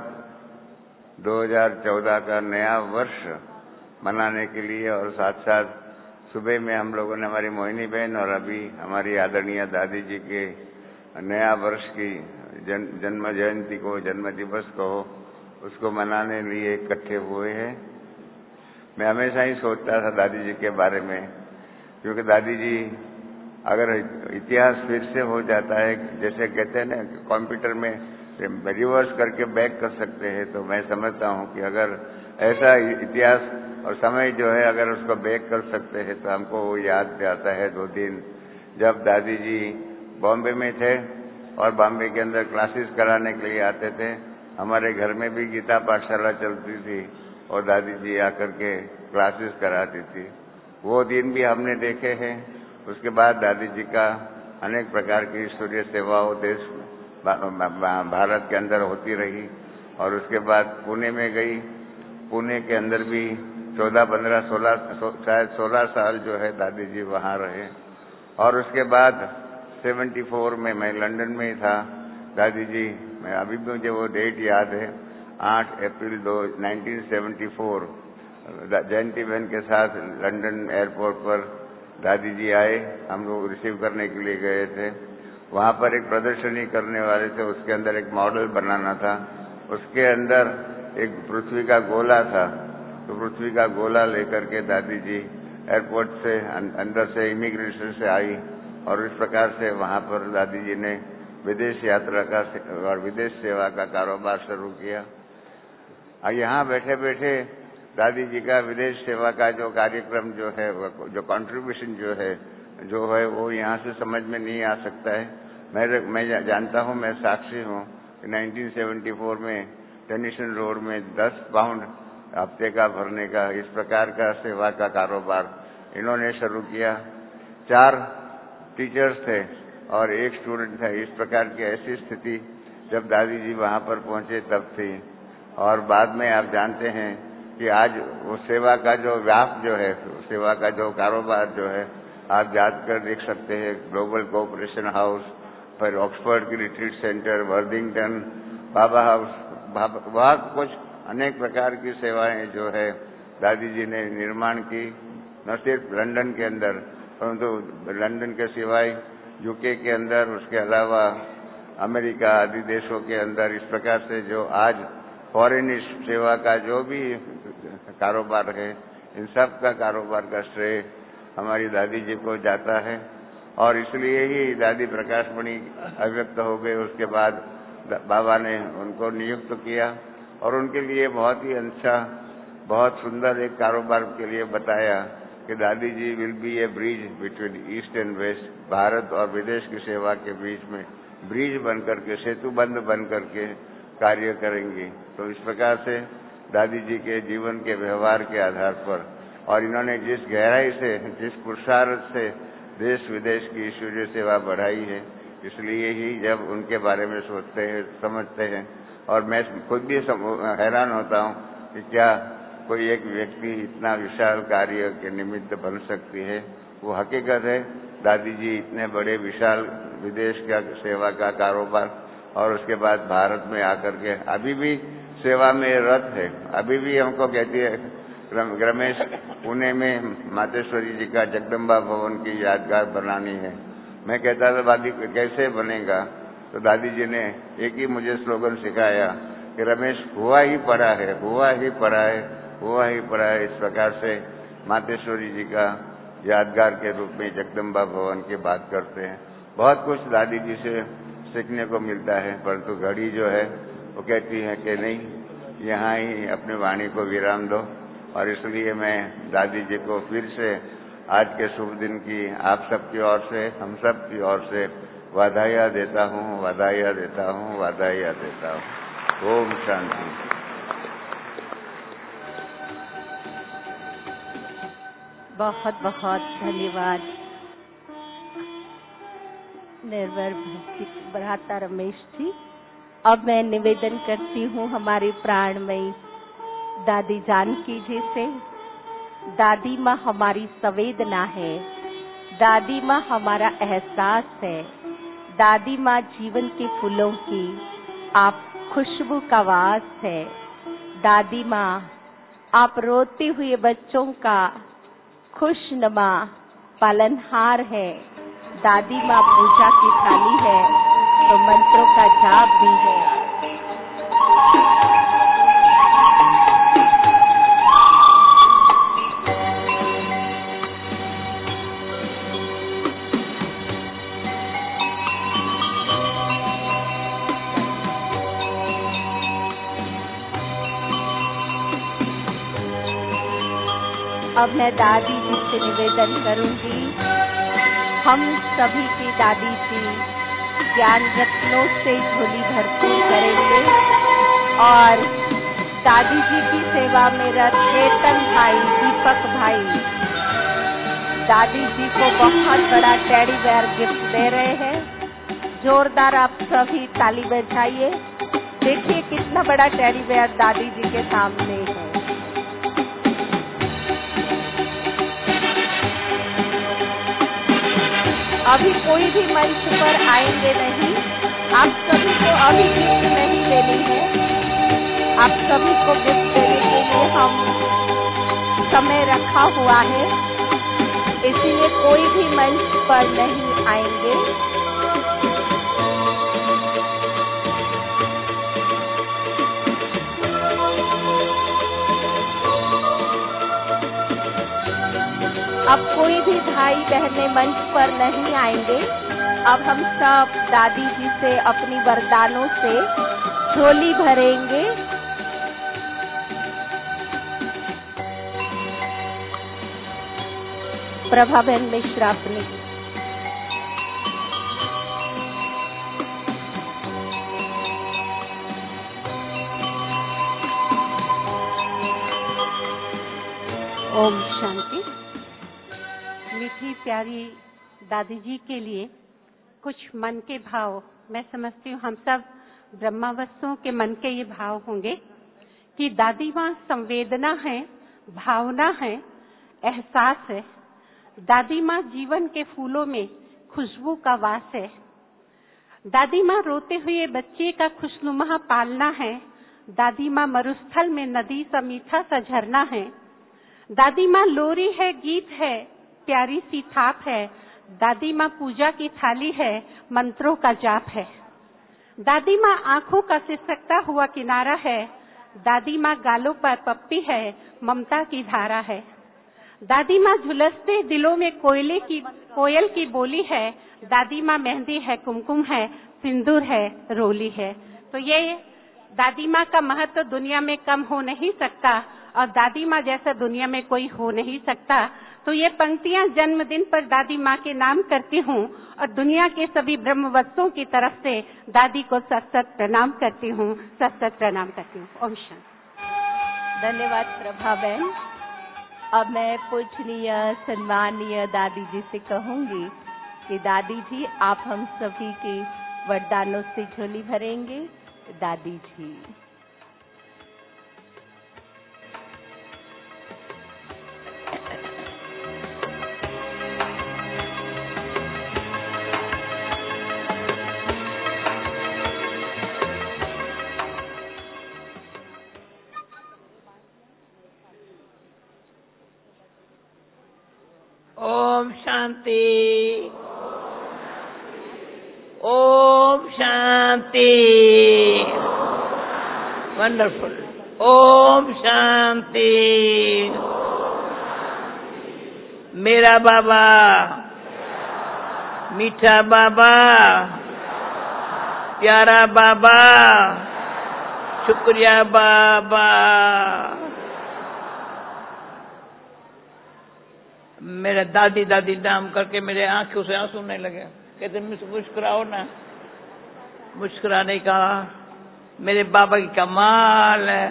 2014 का नया वर्ष मनाने के लिए और साथ साथ सुबह में हम लोगों ने हमारी मोहिनी बहन और अभी हमारी आदरणीय दादी जी के नया वर्ष की जन्म जयंती को, जन्म दिवस को, उसको मनाने लिए इकट्ठे हुए हैं। मैं हमेशा ही सोचता था दादी जी के बारे में, क्योंकि दादी जी अगर इतिहास फिर से हो जाता है, जैसे कहते हैं ना कंप्यूटर में रिवर्स करके बैक कर सकते हैं, तो मैं समझता हूँ कि अगर ऐसा इतिहास और समय जो है अगर उसको बैक कर सकते हैं तो हमको वो याद आता है 2 दिन जब दादी जी बॉम्बे में थे और बॉम्बे के अंदर क्लासेस कराने के लिए आते थे। हमारे घर में भी गीता पाठशाला चलती थी और दादी जी आकर के क्लासेस कराती थी। वो दिन भी हमने देखे हैं। उसके बाद दादी जी का अनेक प्रकार की ईश्वरीय सेवाओं देश भारत के अंदर होती रही और उसके बाद पुणे में गई। पुणे के अंदर भी 14, 15, 16 साल जो है दादी जी वहाँ रहे। और उसके बाद 74 में मैं लंदन में ही था। दादी जी, मैं अभी भी मुझे वो डेट याद है, 8 अप्रैल 1974 जयंती बहन के साथ लंदन एयरपोर्ट पर दादी जी आए, हम लोग रिसीव करने के लिए गए थे। वहाँ पर एक प्रदर्शनी करने वाले थे, उसके अंदर एक मॉडल बनाना था। उसके अंदर एक पृथ्वी का गोला था, तो पृथ्वी का गोला लेकर के दादी जी एयरपोर्ट से अंदर से इमिग्रेशन से आई और इस प्रकार से वहाँ पर दादी जी ने विदेश यात्रा का और विदेश सेवा का कारोबार शुरू किया। यहाँ बैठे बैठे दादी जी का विदेश सेवा का जो कार्यक्रम जो है, जो कंट्रीब्यूशन जो है वो यहाँ से समझ में नहीं आ सकता है। मैं जानता हूँ, मैं साक्षी हूँ कि 1974 में टेनिसन रोड में 10 पाउंड हफ्ते का भरने का इस प्रकार का सेवा का कारोबार इन्होंने शुरू किया। 4 टीचर्स थे और 1 स्टूडेंट था। इस प्रकार की ऐसी स्थिति जब दादी जी वहाँ पर पहुँचे तब थी। और बाद में आप जानते हैं कि आज वो सेवा का जो व्याप जो है, सेवा का जो कारोबार जो है, आप जाकर देख सकते हैं। ग्लोबल कोऑपरेशन हाउस, फिर ऑक्सफोर्ड की रिट्रीट सेंटर, वर्दिंगटन, बाबा हाउस, बहुत कुछ अनेक प्रकार की सेवाएं जो है दादी जी ने निर्माण की। न सिर्फ लंदन के अंदर, परंतु लंदन के सिवाय यूके के अंदर, उसके अलावा अमेरिका आदि देशों के अंदर। इस प्रकार से जो आज फॉरेन सेवा का जो भी कारोबार है, इन सब का कारोबार का श्रेय हमारी दादी जी को जाता है। और इसलिए ही दादी प्रकाशमणि अव्यक्त हो गए। उसके बाद बाबा ने उनको नियुक्त किया और उनके लिए बहुत ही अच्छा, बहुत सुंदर एक कारोबार के लिए बताया कि दादी जी will be a bridge between east and west. Bharat और विदेश की सेवा के बीच में ब्रिज बनकर के, सेतुबंध बनकर के कार्य करेंगी। तो इस प्रकार से दादी जी के जीवन के व्यवहार के आधार पर और इन्होंने जिस गहराई से, जिस पुरुषार्थ से देश विदेश की ईश्वरीय सेवा बढ़ाई है, इसलिए ही जब उनके बारे में सोचते हैं, समझते हैं, और मैं खुद भी हैरान होता हूँ कि क्या कोई एक व्यक्ति इतना विशाल कार्य के निमित्त बन सकती है। वो हकीकत है, दादी जी इतने बड़े विशाल विदेश का सेवा का कारोबार और उसके बाद भारत में आकर के अभी भी सेवा में रत है। अभी भी हमको कहती है रमेश, पुणे में मातेश्वरी जी का जगदम्बा भवन की यादगार बनानी है। मैं कहता था दादी कैसे बनेगा, तो दादी जी ने एक ही मुझे स्लोगन सिखाया कि रमेश, हुआ ही पड़ा है, हुआ ही पड़ा है, हुआ ही पड़ा है। इस प्रकार से मातेश्वरी जी का यादगार के रूप में जगदम्बा भवन की बात करते हैं। बहुत कुछ दादी जी से सीखने को मिलता है, परंतु घड़ी जो है वो कहती है कि नहीं, यहाँ ही अपनी वाणी को विराम दो। और इसलिए मैं दादी जी को फिर से आज के शुभ दिन की आप सबकी ओर से, हम सब की ओर से वाधाइयाँ देता हूँ, वाधाइयाँ देता हूँ, वाधाइयाँ देता हूँ। ओम शांति। बहुत बहुत धन्यवाद निर्भर भ्राता रमेश जी। अब मैं निवेदन करती हूँ हमारी प्राणमयी दादी जानकी जी से। दादी माँ हमारी संवेदना है, दादी माँ हमारा एहसास है, दादी माँ जीवन के फूलों की आप खुशबू का वास है। दादी माँ आप रोते हुए बच्चों का खुशनुमा पालनहार है। दादी माँ पूजा की थाली है तो मंत्रों का जाप भी है। अब मैं दादी जी से निवेदन करूंगी, हम सभी की दादी जी ज्ञान रत्नों से झोली भरपूर करेंगे और दादी जी की सेवा में रत चेतन भाई, दीपक भाई दादी जी को बहुत बड़ा टेडी बेयर गिफ्ट दे रहे हैं। जोरदार आप सभी ताली बजाइए। देखिए कितना बड़ा टेडी बेयर दादी जी के सामने है। अभी कोई भी मंच पर आएंगे नहीं, आप सभी को अभी गिफ्ट नहीं देनी है। आप सभी को गिफ्ट देने के लिए हम समय रखा हुआ है, इसीलिए कोई भी मंच पर नहीं आएंगे। अब कोई भी भाई बहनें मंच पर नहीं आएंगे। अब हम सब दादी जी से अपनी वरदानों से झोली भरेंगे। प्रभा बहन मिश्रा अपनी ओम शांति। मीठी प्यारी दादी जी के लिए कुछ मन के भाव, मैं समझती हूँ हम सब ब्रह्मावस्थों के मन के ये भाव होंगे कि दादी माँ संवेदना है, भावना है, एहसास है। दादी माँ जीवन के फूलों में खुशबू का वास है। दादी माँ रोते हुए बच्चे का खुशनुमा पालना है। दादी माँ मरुस्थल में नदी सा मीठा सा झरना है। दादी माँ लोरी है, गीत है, प्यारी सी थाप है। दादी माँ पूजा की थाली है, मंत्रों का जाप है। दादी माँ आंखों का सिसकता हुआ किनारा है। दादी माँ गालों पर पप्पी है, ममता की धारा है। दादी माँ झुलसते दिलों में कोयल की बोली है। दादी माँ मेहंदी है, कुमकुम है, सिंदूर है, रोली है। तो ये दादी माँ का महत्व दुनिया में कम हो नहीं सकता और दादी माँ जैसा दुनिया में कोई हो नहीं सकता। तो ये पंक्तियां जन्मदिन पर दादी माँ के नाम करती हूँ और दुनिया के सभी ब्रह्मवत्सों की तरफ से दादी को सत सत प्रणाम करती हूँ, सत सत प्रणाम करती हूँ। ओम शांति। धन्यवाद प्रभा बहन। अब मैं पूजनीय सम्मानीय दादी जी से कहूंगी कि दादी जी आप हम सभी के वरदानों से झोली भरेंगे। दादी जी। ओम शांति। ओम शांति। वंडरफुल। ओम शांति। मेरा बाबा, मीठा बाबा, प्यारा बाबा, शुक्रिया बाबा। मेरे दादी दादी नाम करके मेरे आंखों से आंसू नहीं लगे। कहते मुस्कुराओ ना। मुस्कुराने का मेरे बाबा की कमाल है।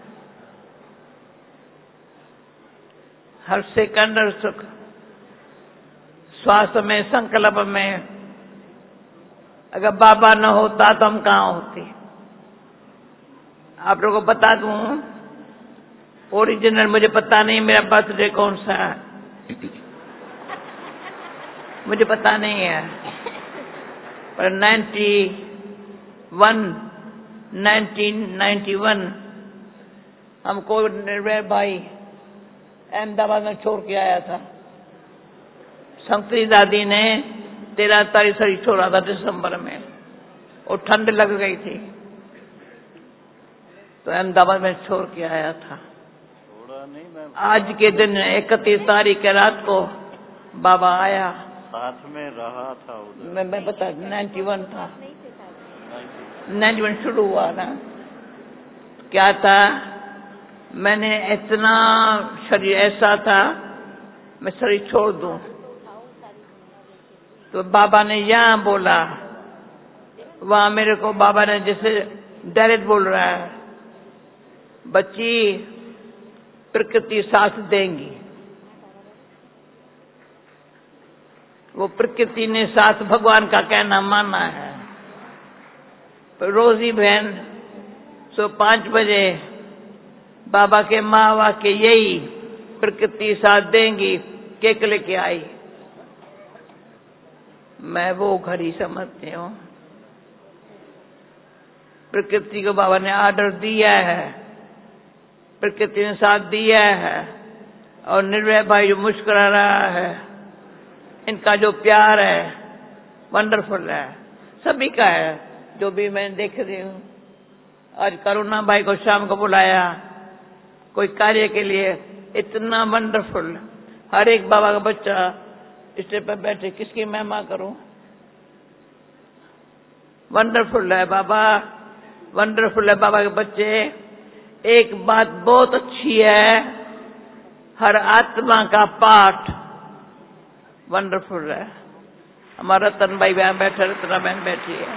हर सेकंड सुख, स्वास्थ्य में, संकल्प में। अगर बाबा न होता तो हम कहाँ होते। आप लोगों को बता दूं, ओरिजिनल मुझे पता नहीं मेरा बर्थडे कौन सा है, मुझे पता नहीं है, पर 1991 हमको निर्भय भाई अहमदाबाद में छोड़ के आया था। संतरी दादी ने 13 तारीख से छोड़ा था दिसंबर में, और ठंड लग गई थी तो अहमदाबाद में छोड़ के आया था। आज के दिन 31 तारीख के रात को बाबा आया, साथ में रहा था उधर। मैं बता 91 था, 91 शुरू हुआ ना। क्या था, मैंने इतना शरीर ऐसा था मैं शरीर छोड़ दूं, तो बाबा ने यहाँ बोला, वहां मेरे को बाबा ने जैसे डायरेक्ट बोल रहा है, बच्ची प्रकृति साथ देंगी। वो प्रकृति ने साथ भगवान का कहना माना है। रोजी बहन 5 बजे बाबा के माँ के यही प्रकृति साथ देंगी केक लेके आई। मैं वो घड़ी समझती हूँ। प्रकृति को बाबा ने आर्डर दिया है, प्रकृति ने साथ दिया है, और निर्भय भाई जो मुस्कुरा रहा है, इनका जो प्यार है वंडरफुल है, सभी का है। जो भी मैं देख रही हूँ, आज करुणा भाई को शाम को बुलाया कोई कार्य के लिए, इतना वंडरफुल। हर एक बाबा का बच्चा स्टेज पर बैठे, किसकी महिमा करूं? वंडरफुल है बाबा, वंडरफुल है बाबा के बच्चे। एक बात बहुत अच्छी है, हर आत्मा का पाठ वंडरफुल है। हमारा रतन भाई बहन बैठा, रतना बहन बैठी है।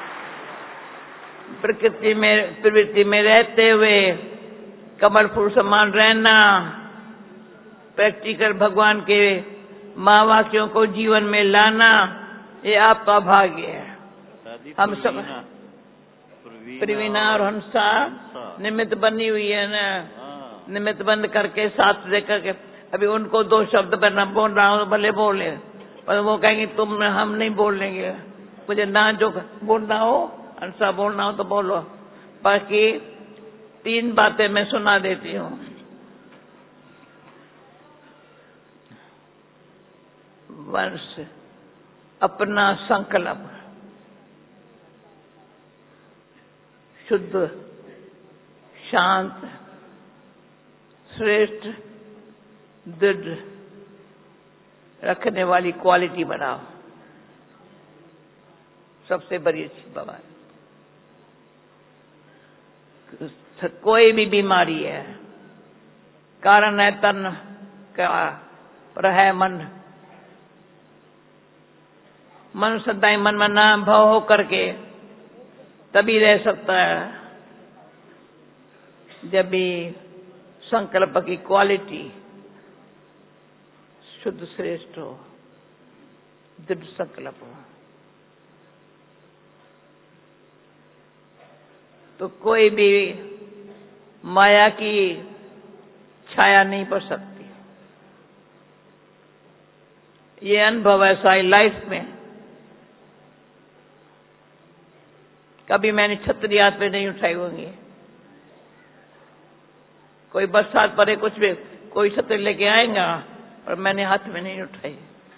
प्रवृत्ति में रहते हुए कमल फूल समान रहना, प्रैक्टिकल भगवान के महावाक्यों को जीवन में लाना, ये आपका भाग्य है। हम सब प्रवीणा और हंसा निमित्त बनी हुई है ना, निमित्त बंद करके साथ लेकर के अभी उनको 2 शब्द पर न बोल रहा हूं, भले बोले, पर वो कहेंगे तुम हम नहीं बोलेंगे। मुझे ना जो बोलना हो, हंसा बोलना हो तो बोलो, बाकी 3 बातें मैं सुना देती हूँ। वंश अपना संकल्प शुद्ध, शांत, श्रेष्ठ, दृढ़ रखने वाली क्वालिटी बनाओ। सबसे बड़ी अच्छी बात, कोई भी बीमारी है, कारण है तन का, पर है मन। मन सदाई मन में ना भाव हो करके तभी रह सकता है जब भी संकल्प की क्वालिटी शुद्ध, श्रेष्ठ हो, दृढ़ संकल्प हो, तो कोई भी माया की छाया नहीं पड़ सकती। ये अनुभव है सारी लाइफ में। कभी मैंने छतरी हाथ पे नहीं उठाई होंगी, कोई बरसात पड़े कुछ भी, कोई छतरी लेके आएगा और मैंने हाथ में नहीं उठाई।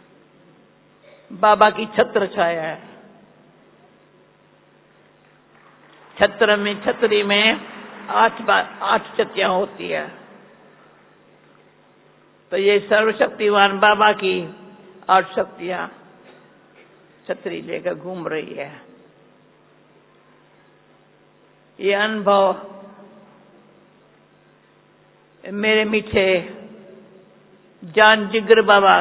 बाबा की छत्र छाया है। छतरी में 8 छत्रियां होती है, तो ये सर्वशक्तिवान बाबा की 8 शक्तियां छतरी लेकर घूम रही है। ये अनुभव मेरे मीठे जान जिगर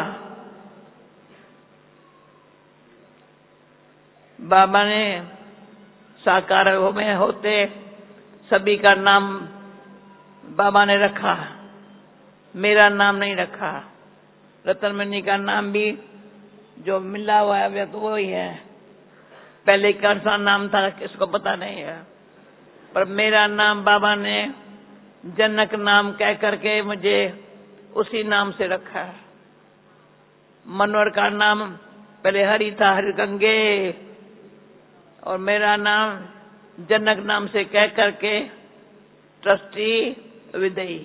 बाबा ने साकार में होते सभी का नाम बाबा ने रखा, मेरा नाम नहीं रखा। रतन मणि का नाम भी जो मिला हुआ है तो वही है, पहले कौन सा नाम था किसको पता नहीं है, पर मेरा नाम बाबा ने जनक नाम कह करके मुझे उसी नाम से रखा है। मनोहर का नाम पहले हरि था, हरि गंगे, और मेरा नाम जनक नाम से कह करके ट्रस्टी विदई।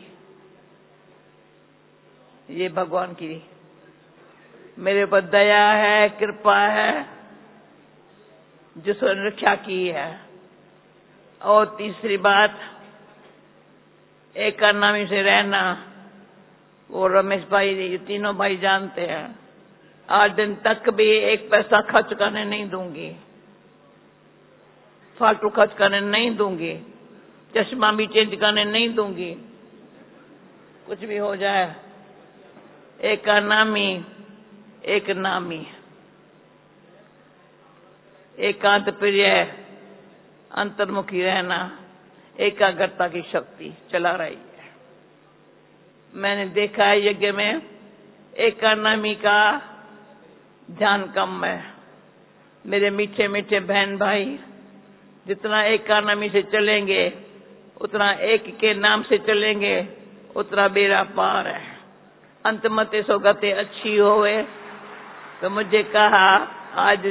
ये भगवान की मेरे पर दया है, कृपा है, जिसने रक्षा की है। और तीसरी बात, एक नामी से रहना, वो रमेश भाई, ये तीनों भाई जानते हैं। आज दिन तक भी 1 पैसा खर्च करने नहीं दूंगी, फालतू खर्च करने नहीं दूंगी, चश्मा भी चेंज करने नहीं दूंगी। कुछ भी हो जाए, एक नामी, एक नामी, एकांत प्रिय, अंतर्मुखी रहना, एकाग्रता की शक्ति चला रही है। मैंने देखा है यज्ञ में एकानामी का ध्यान कम है। मेरे मीठे मीठे बहन भाई, जितना एकानामी से चलेंगे, उतना एक के नाम से चलेंगे, उतना बेड़ा पार है। अंतमते सौगते अच्छी होवे। तो मुझे कहा, आज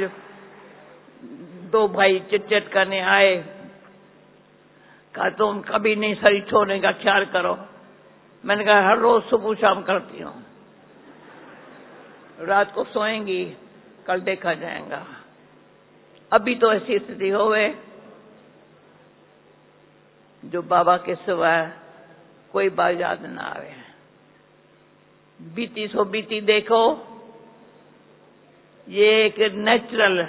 2 भाई चिट करने आए, कहा तुम कभी नहीं शरीर छोड़ने का ख्याल करो। मैंने कहा हर रोज सुबह शाम करती हूँ, रात को सोएंगी, कल देखा जाएगा। अभी तो ऐसी स्थिति होवे जो बाबा के सिवाय कोई बात याद ना आवे। बीती सो बीती देखो, ये एक नेचुरल,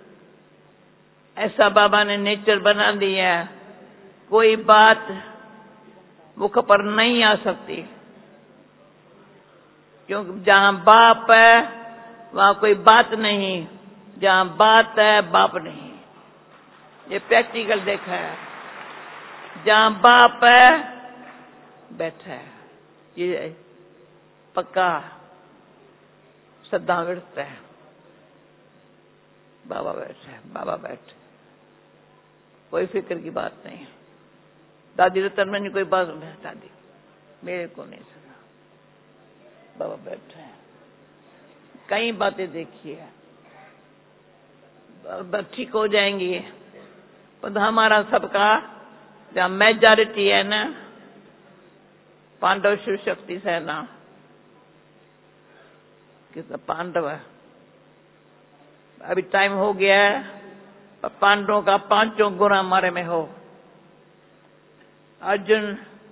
ऐसा बाबा ने नेचर बना दिया है, कोई बात मुख पर नहीं आ सकती, क्योंकि जहां बाप है वहां कोई बात नहीं, जहां बात है बाप नहीं। ये प्रैक्टिकल देखा है, जहां बाप है बैठा है, ये पक्का श्रद्धा व्यर्थ है। बाबा बैठे है, बाबा बैठे, कोई फिक्र की बात नहीं। दादी रतन में नहीं कोई बात, दादी मेरे को नहीं सुना, बाबा बैठे हैं। कई बातें देखी है, ठीक हो जाएंगी, पर हमारा सबका जहाँ मेजॉरिटी है ना, पांडव शिव शक्ति सेना, कितना पांडव है, अभी टाइम हो गया है, पर पांडवों का 5 गुण हमारे में हो। अर्जुन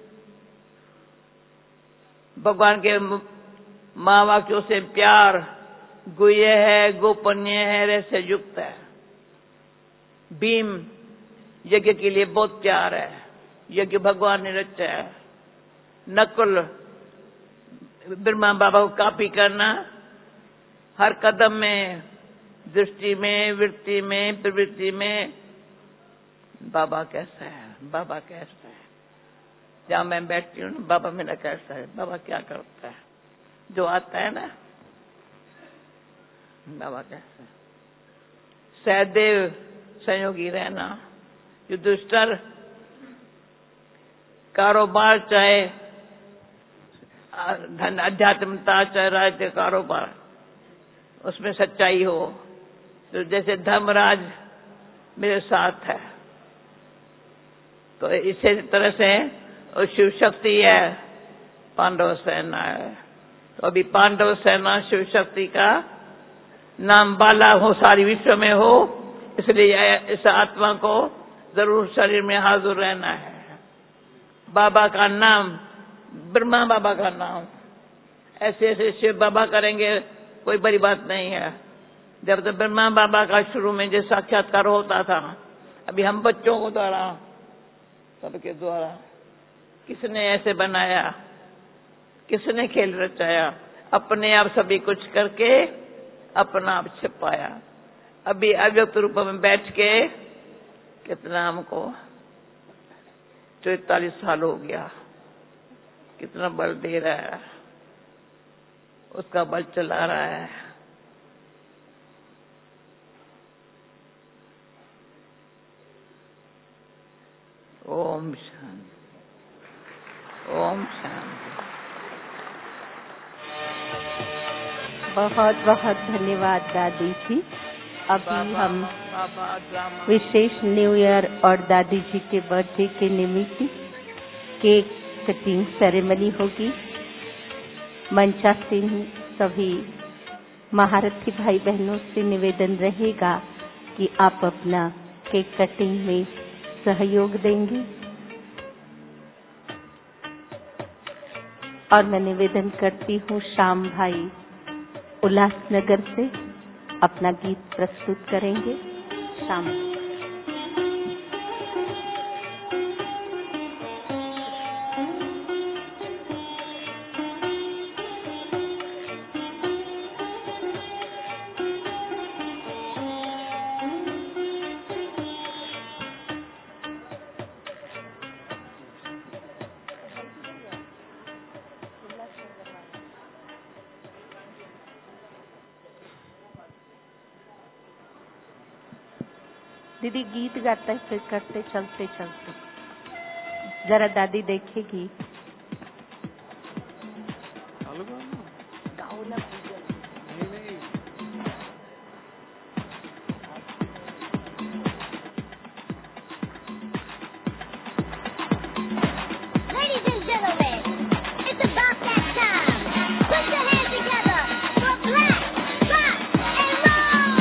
भगवान के महावाक्यों से प्यार, गुह्य है, गोपनीय है, रहस्य युक्त है। भीम यज्ञ के लिए बहुत प्यार है, यज्ञ भगवान ने रचा है। नकुल ब्रह्मा बाबा को कॉपी करना, हर कदम में, दृष्टि में, वृत्ति में, प्रवृत्ति में, बाबा कैसा है, बाबा कैसा है। जहां मैं बैठती हूँ, बाबा मेरा कैसा है, बाबा क्या करता है, जो आता है ना, बाबा कैसा है। सहदेव संयोगी रहना, युधिष्ठिर कारोबार चाहे धन अध्यात्मता, चाहे राज्य कारोबार, उसमें सच्चाई हो। तो जैसे धर्मराज मेरे साथ है, तो इसी तरह से और शिव शक्ति है, पांडव सेना है। तो अभी पांडव सेना शिव शक्ति का नाम बाला हो, सारी विश्व में हो, इसलिए इस आत्मा को जरूर शरीर में हाजिर रहना है। बाबा का नाम, ब्रह्मा बाबा का नाम, ऐसे ऐसे शिव बाबा करेंगे, कोई बड़ी बात नहीं है। जब तक ब्रह्मा बाबा का शुरू में जो साक्षात्कार होता था, अभी हम बच्चों को द्वारा, सबके द्वारा, किसने ऐसे बनाया, किसने खेल रचाया, अपने आप सभी कुछ करके अपना आप छिपाया। अभी अव्यक्त रूप में बैठ के कितना हमको 44 साल हो गया, कितना बल दे रहा है, उसका बल चला रहा है। ओम शांति, ओम शांति। बहुत बहुत धन्यवाद दादी जी। अभी हम विशेष न्यू ईयर और दादी जी के बर्थडे के निमित्त केक कटिंग सेरेमनी होगी। मंचासीन सभी महारथी भाई बहनों से निवेदन रहेगा कि आप अपना केक कटिंग में सहयोग देंगे। और मैं निवेदन करती हूँ श्याम भाई उल्लासनगर से अपना गीत प्रस्तुत करेंगे। श्याम दीदी गीत गाते फिर करते चलते चलते, जरा दादी देखेगी। Ladies and gentlemen, it's about that time. Put your hands together for Black Rock and Roll.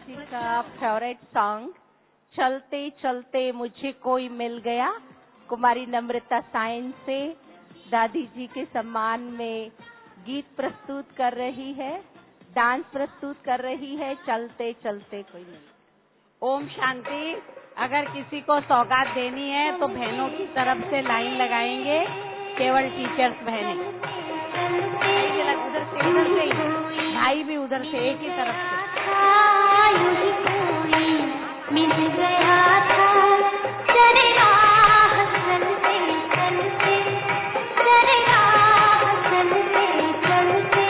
जी का फेवरेट सॉन्ग चलते चलते मुझे कोई मिल गया, कुमारी नम्रता साइन से दादी जी के सम्मान में गीत प्रस्तुत कर रही है, डांस प्रस्तुत कर रही है, चलते चलते कोई मिल। ओम शांति। अगर किसी को सौगात देनी है तो बहनों की तरफ से लाइन लगाएंगे, केवल टीचर्स बहनें। उधर से ही, भाई भी उधर से, एक ही तरफ से। मिल गया था चले राह चलते चलते, चले राह चलते चलते,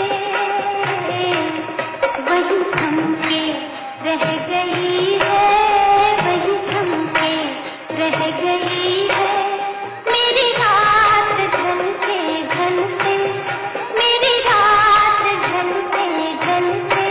वही थम के रह गई है, वही थम के रह गई है, मेरी रात ढलते ढलते, मेरी रात ढलते ढलते।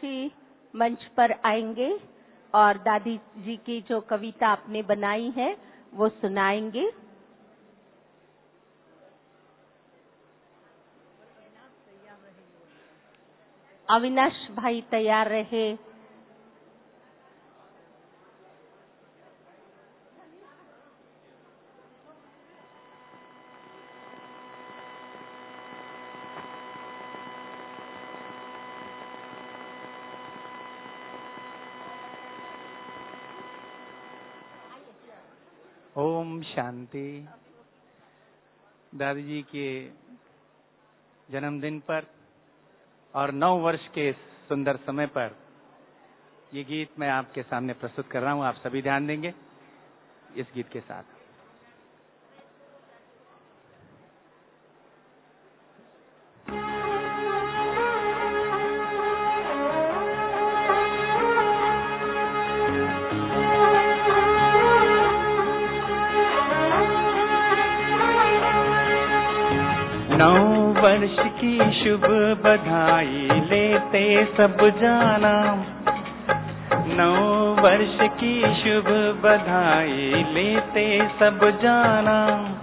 जी मंच पर आएंगे और दादी जी की जो कविता आपने बनाई है वो सुनाएंगे। अविनाश भाई तैयार रहे। ओम शांति। दादी जी के जन्मदिन पर और 9 वर्ष के सुंदर समय पर ये गीत मैं आपके सामने प्रस्तुत कर रहा हूँ। आप सभी ध्यान देंगे इस गीत के साथ। वर्ष की शुभ बधाई लेते सब जाना। 9 वर्ष की शुभ बधाई लेते सब जाना।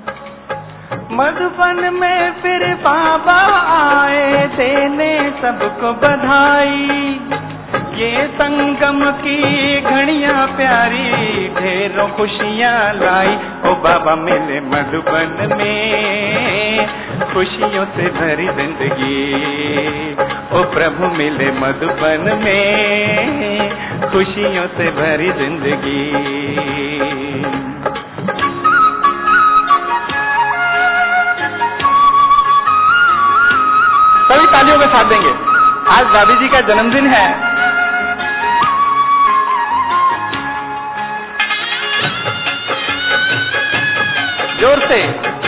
मधुबन में फिर बाबा आए देने सबको बधाई। ये संगम की घड़ियां प्यारी ढेरों खुशियां लाई। ओ बाबा मिले मधुबन में खुशियों से भरी जिंदगी। ओ प्रभु मिले मधुबन में खुशियों से भरी जिंदगी। सभी तालियों के साथ देंगे। आज दादी जी का जन्मदिन है। जोर से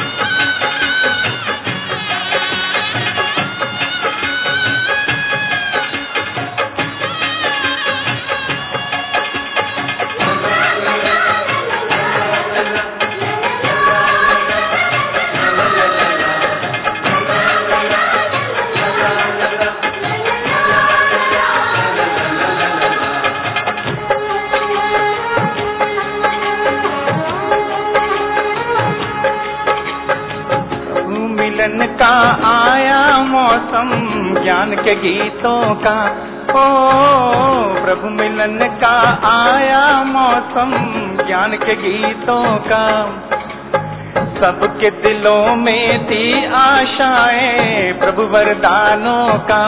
का आया मौसम ज्ञान के गीतों का। ओ प्रभु मिलन का आया मौसम ज्ञान के गीतों का। सबके दिलों में थी आशाएं प्रभु वरदानों का।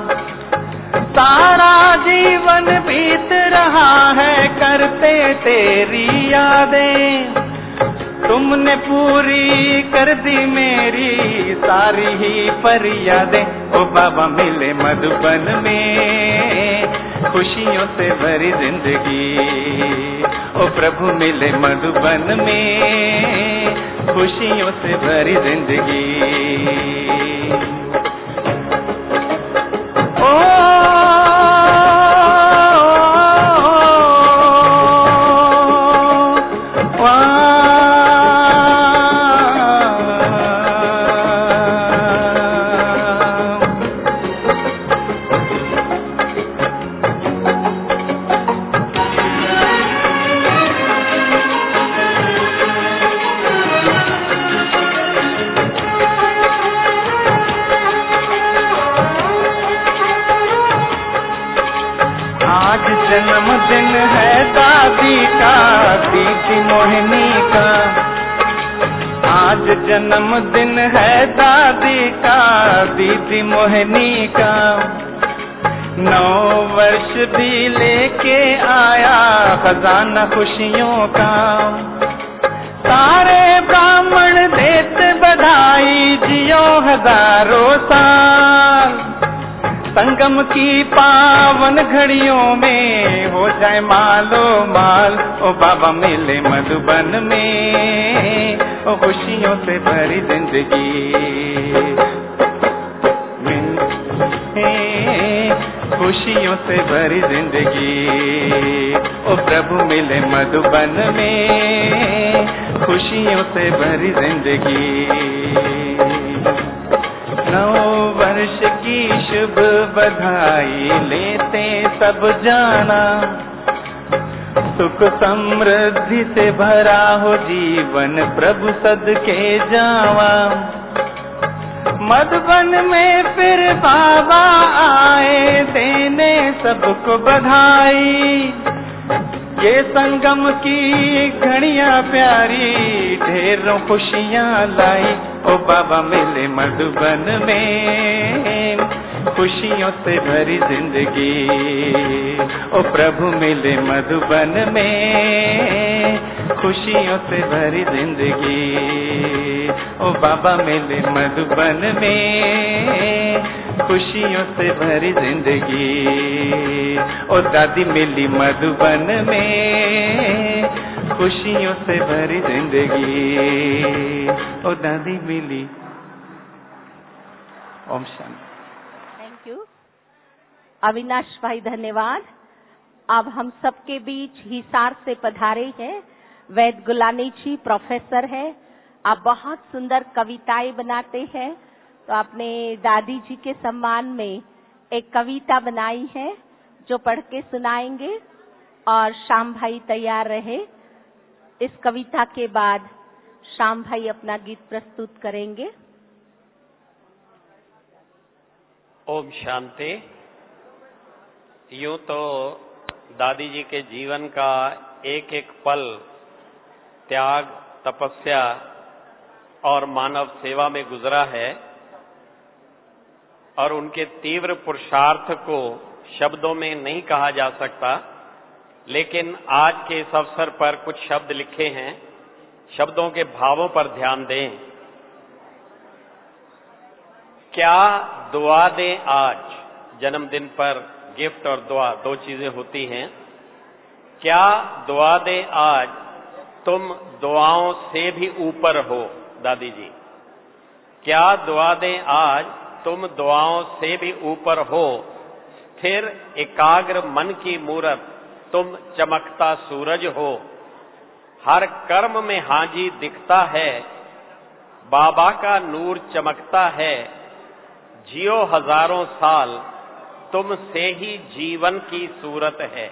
सारा जीवन बीत रहा है करते तेरी यादें। तुमने पूरी कर दी मेरी सारी ही फरियादें। ओ बाबा मिले मधुबन में खुशियों से भरी जिंदगी। ओ प्रभु मिले मधुबन में खुशियों से भरी जिंदगी। जन्मदिन है दादी का दीदी मोहिनी का। आज जन्मदिन है दादी का दीदी मोहिनी का। 9 वर्ष भी लेके आया खजाना खुशियों का। सारे ब्राह्मण देते बधाई जियो हजारों साल। संगम की पावन घड़ियों में हो जाए मालो माल। ओ बाबा मिले मधुबन में ओ खुशियों से भरी जिंदगी। खुशियों से भरी जिंदगी। ओ प्रभु मिले मधुबन में खुशियों से भरी जिंदगी। नव वर्ष की शुभ बधाई लेते सब जाना, सुख समृद्धि से भरा हो जीवन प्रभु सदके जावा। मधुबन में फिर बाबा आए देने सबको बधाई, ये संगम की घड़ियां प्यारी ढेरों खुशियां लाई। ओ बाबा मिले मधुबन में खुशियों से भरी जिंदगी, ओ प्रभु मिले मधुबन में खुशियों से भरी जिंदगी, ओ बाबा मिले मधुबन में खुशियों से भरी जिंदगी, ओ दादी मिली मधुबन में खुशियों से भरी जिंदगी, ओ दादी मिली। ओम शांति। थैंक यू अविनाश भाई, धन्यवाद। अब हम सबके बीच हिसार से पधारे हैं वैद गुलानी जी, प्रोफेसर है। आप बहुत सुंदर कविताएं बनाते हैं, तो आपने दादी जी के सम्मान में एक कविता बनाई है जो पढ़ के सुनाएंगे, और श्याम भाई तैयार रहे। इस कविता के बाद श्याम भाई अपना गीत प्रस्तुत करेंगे। ओम शांति। यूं तो दादी जी के जीवन का एक एक पल त्याग, तपस्या और मानव सेवा में गुजरा है, और उनके तीव्र पुरुषार्थ को शब्दों में नहीं कहा जा सकता, लेकिन आज के इस अवसर पर कुछ शब्द लिखे हैं। शब्दों के भावों पर ध्यान दें। क्या दुआ दें आज। जन्मदिन पर गिफ्ट और दुआ दो चीजें होती हैं। क्या दुआ दें आज, तुम दुआओं से भी ऊपर हो दादी जी। क्या दुआ दें आज, तुम दुआओं से भी ऊपर हो। स्थिर एकाग्र मन की मूरत, तुम चमकता सूरज हो। हर कर्म में हाजी दिखता है, बाबा का नूर चमकता है। जियो हजारों साल, तुम से ही जीवन की सूरत है।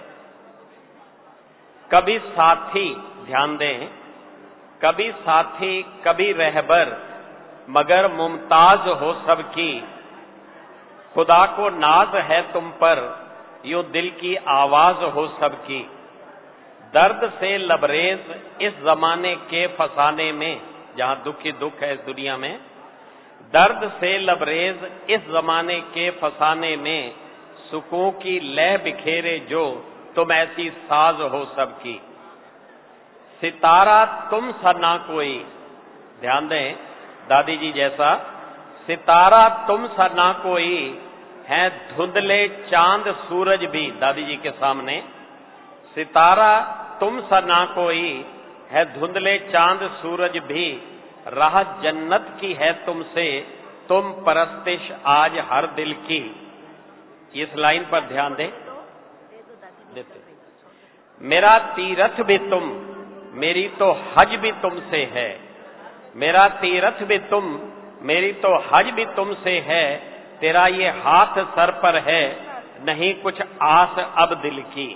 कभी साथी, ध्यान दें, कभी साथी कभी रहबर, मगर मुमताज हो सबकी। खुदा को नाज है तुम पर, यूं दिल की आवाज हो सबकी। दर्द से लबरेज इस जमाने के फसाने में, जहां दुख ही दुख है इस दुनिया में, दर्द से लबरेज इस जमाने के फसाने में, सुकून की लय बिखेरे जो, तुम ऐसी साज हो सबकी। सितारा तुम सा ना कोई, ध्यान दें दादी जी जैसा, सितारा तुम सा ना कोई, है धुंधले चांद सूरज भी दादी जी के सामने। सितारा तुम सा ना कोई, है धुंधले चांद सूरज भी। राह जन्नत की है तुमसे, तुम परस्तिश आज हर दिल की। इस लाइन पर ध्यान दें। देते मेरा तीरथ भी तुम, मेरी तो हज भी तुमसे है। मेरा तीरथ भी तुम, मेरी तो हज भी तुमसे है। तेरा ये हाथ सर पर है, नहीं कुछ आस अब दिल की।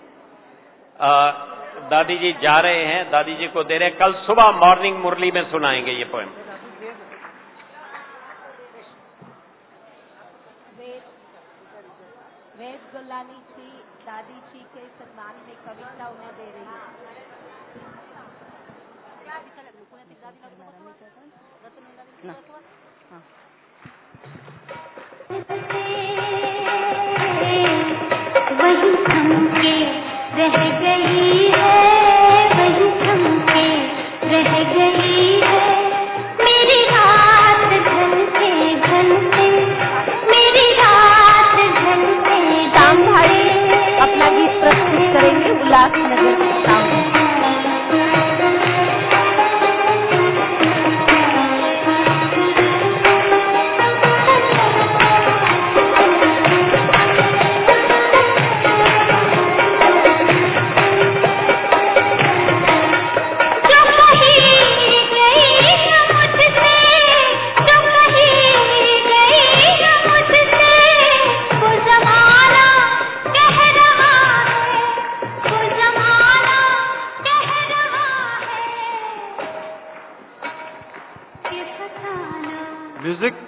दादी जी जा रहे हैं, दादी जी को दे रहे हैं। कल सुबह मॉर्निंग मुरली में सुनाएंगे ये पोएम। वैद गुलानी जी दादी जी के सम्मान में कविता उन्हें दे रही है। वही थम के रह गई है, वही थम के रह गई है। मेरी रात ढलते ढलते, मेरी रात ढलते। श्याम भाई अपना गीत प्रस्तुत करेंगे उल्लासनगर के सामने। जो कही म्यूजिक।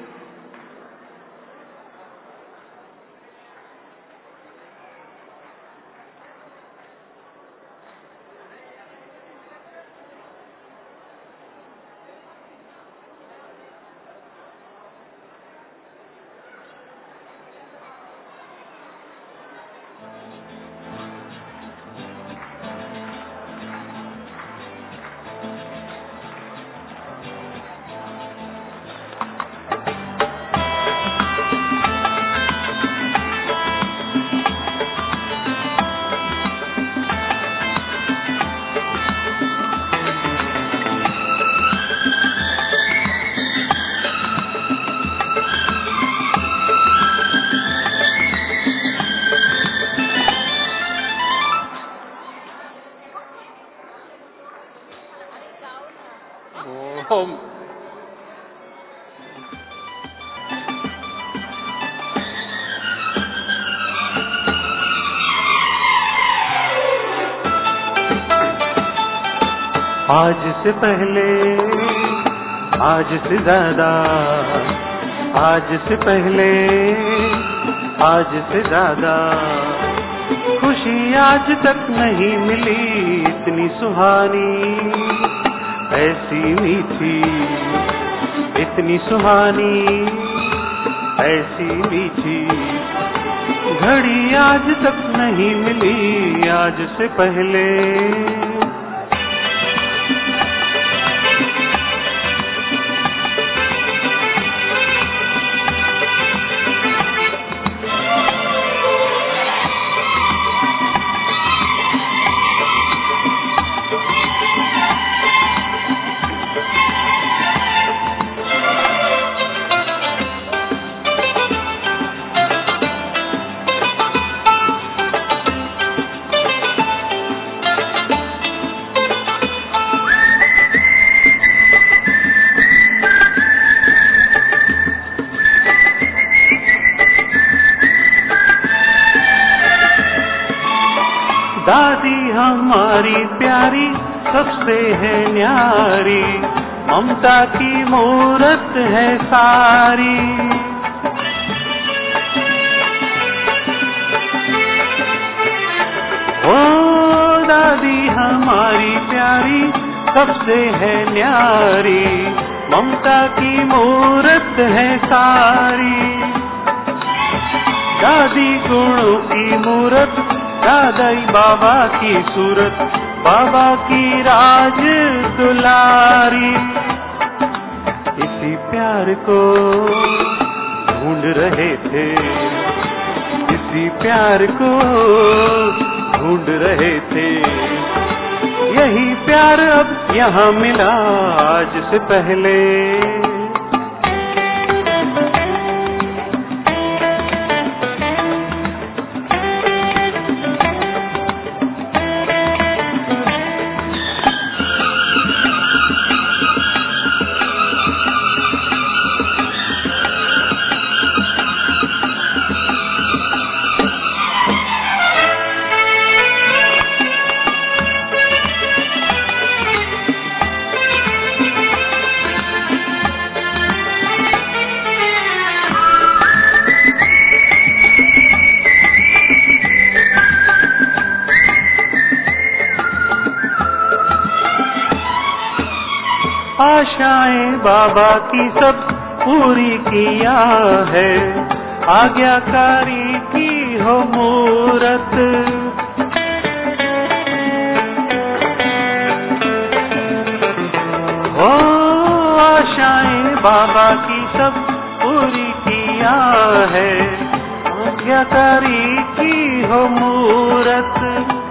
ओम। आज से पहले, आज से ज्यादा, आज से पहले, आज से ज्यादा खुशी आज तक नहीं मिली इतनी सुहानी, ऐसी मीठी, इतनी सुहानी, ऐसी मीठी घड़ी आज तक नहीं मिली आज से पहले। दादी हमारी प्यारी सबसे है न्यारी, ममता की मूरत है सारी। ओ दादी हमारी प्यारी सबसे है न्यारी, ममता की मूरत है सारी। दादी गुणों की मूरत, दादाई बाबा की सूरत, बाबा की राज दुलारी। इसी प्यार को ढूंढ रहे थे, इसी प्यार को ढूंढ रहे थे, यही प्यार अब यहाँ मिला आज से पहले। आशाएं बाबा की सब पूरी किया है, आज्ञाकारी की हो मूरत। हो आशाएं बाबा की सब पूरी किया है, आज्ञाकारी की हो मूरत।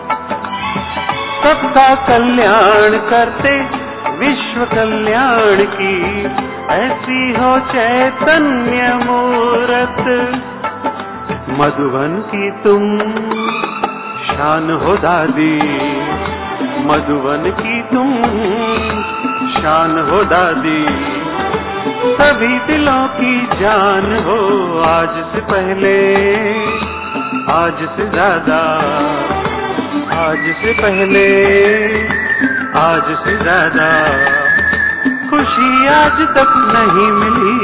सबका कल्याण करते विश्व कल्याण की ऐसी हो चैतन्य मूरत। मधुबन की तुम शान हो दादी, मधुबन की तुम शान हो दादी, सभी दिलों की जान हो आज से पहले, आज से ज्यादा, आज से पहले, आज से ज्यादा खुशी आज तक नहीं मिली।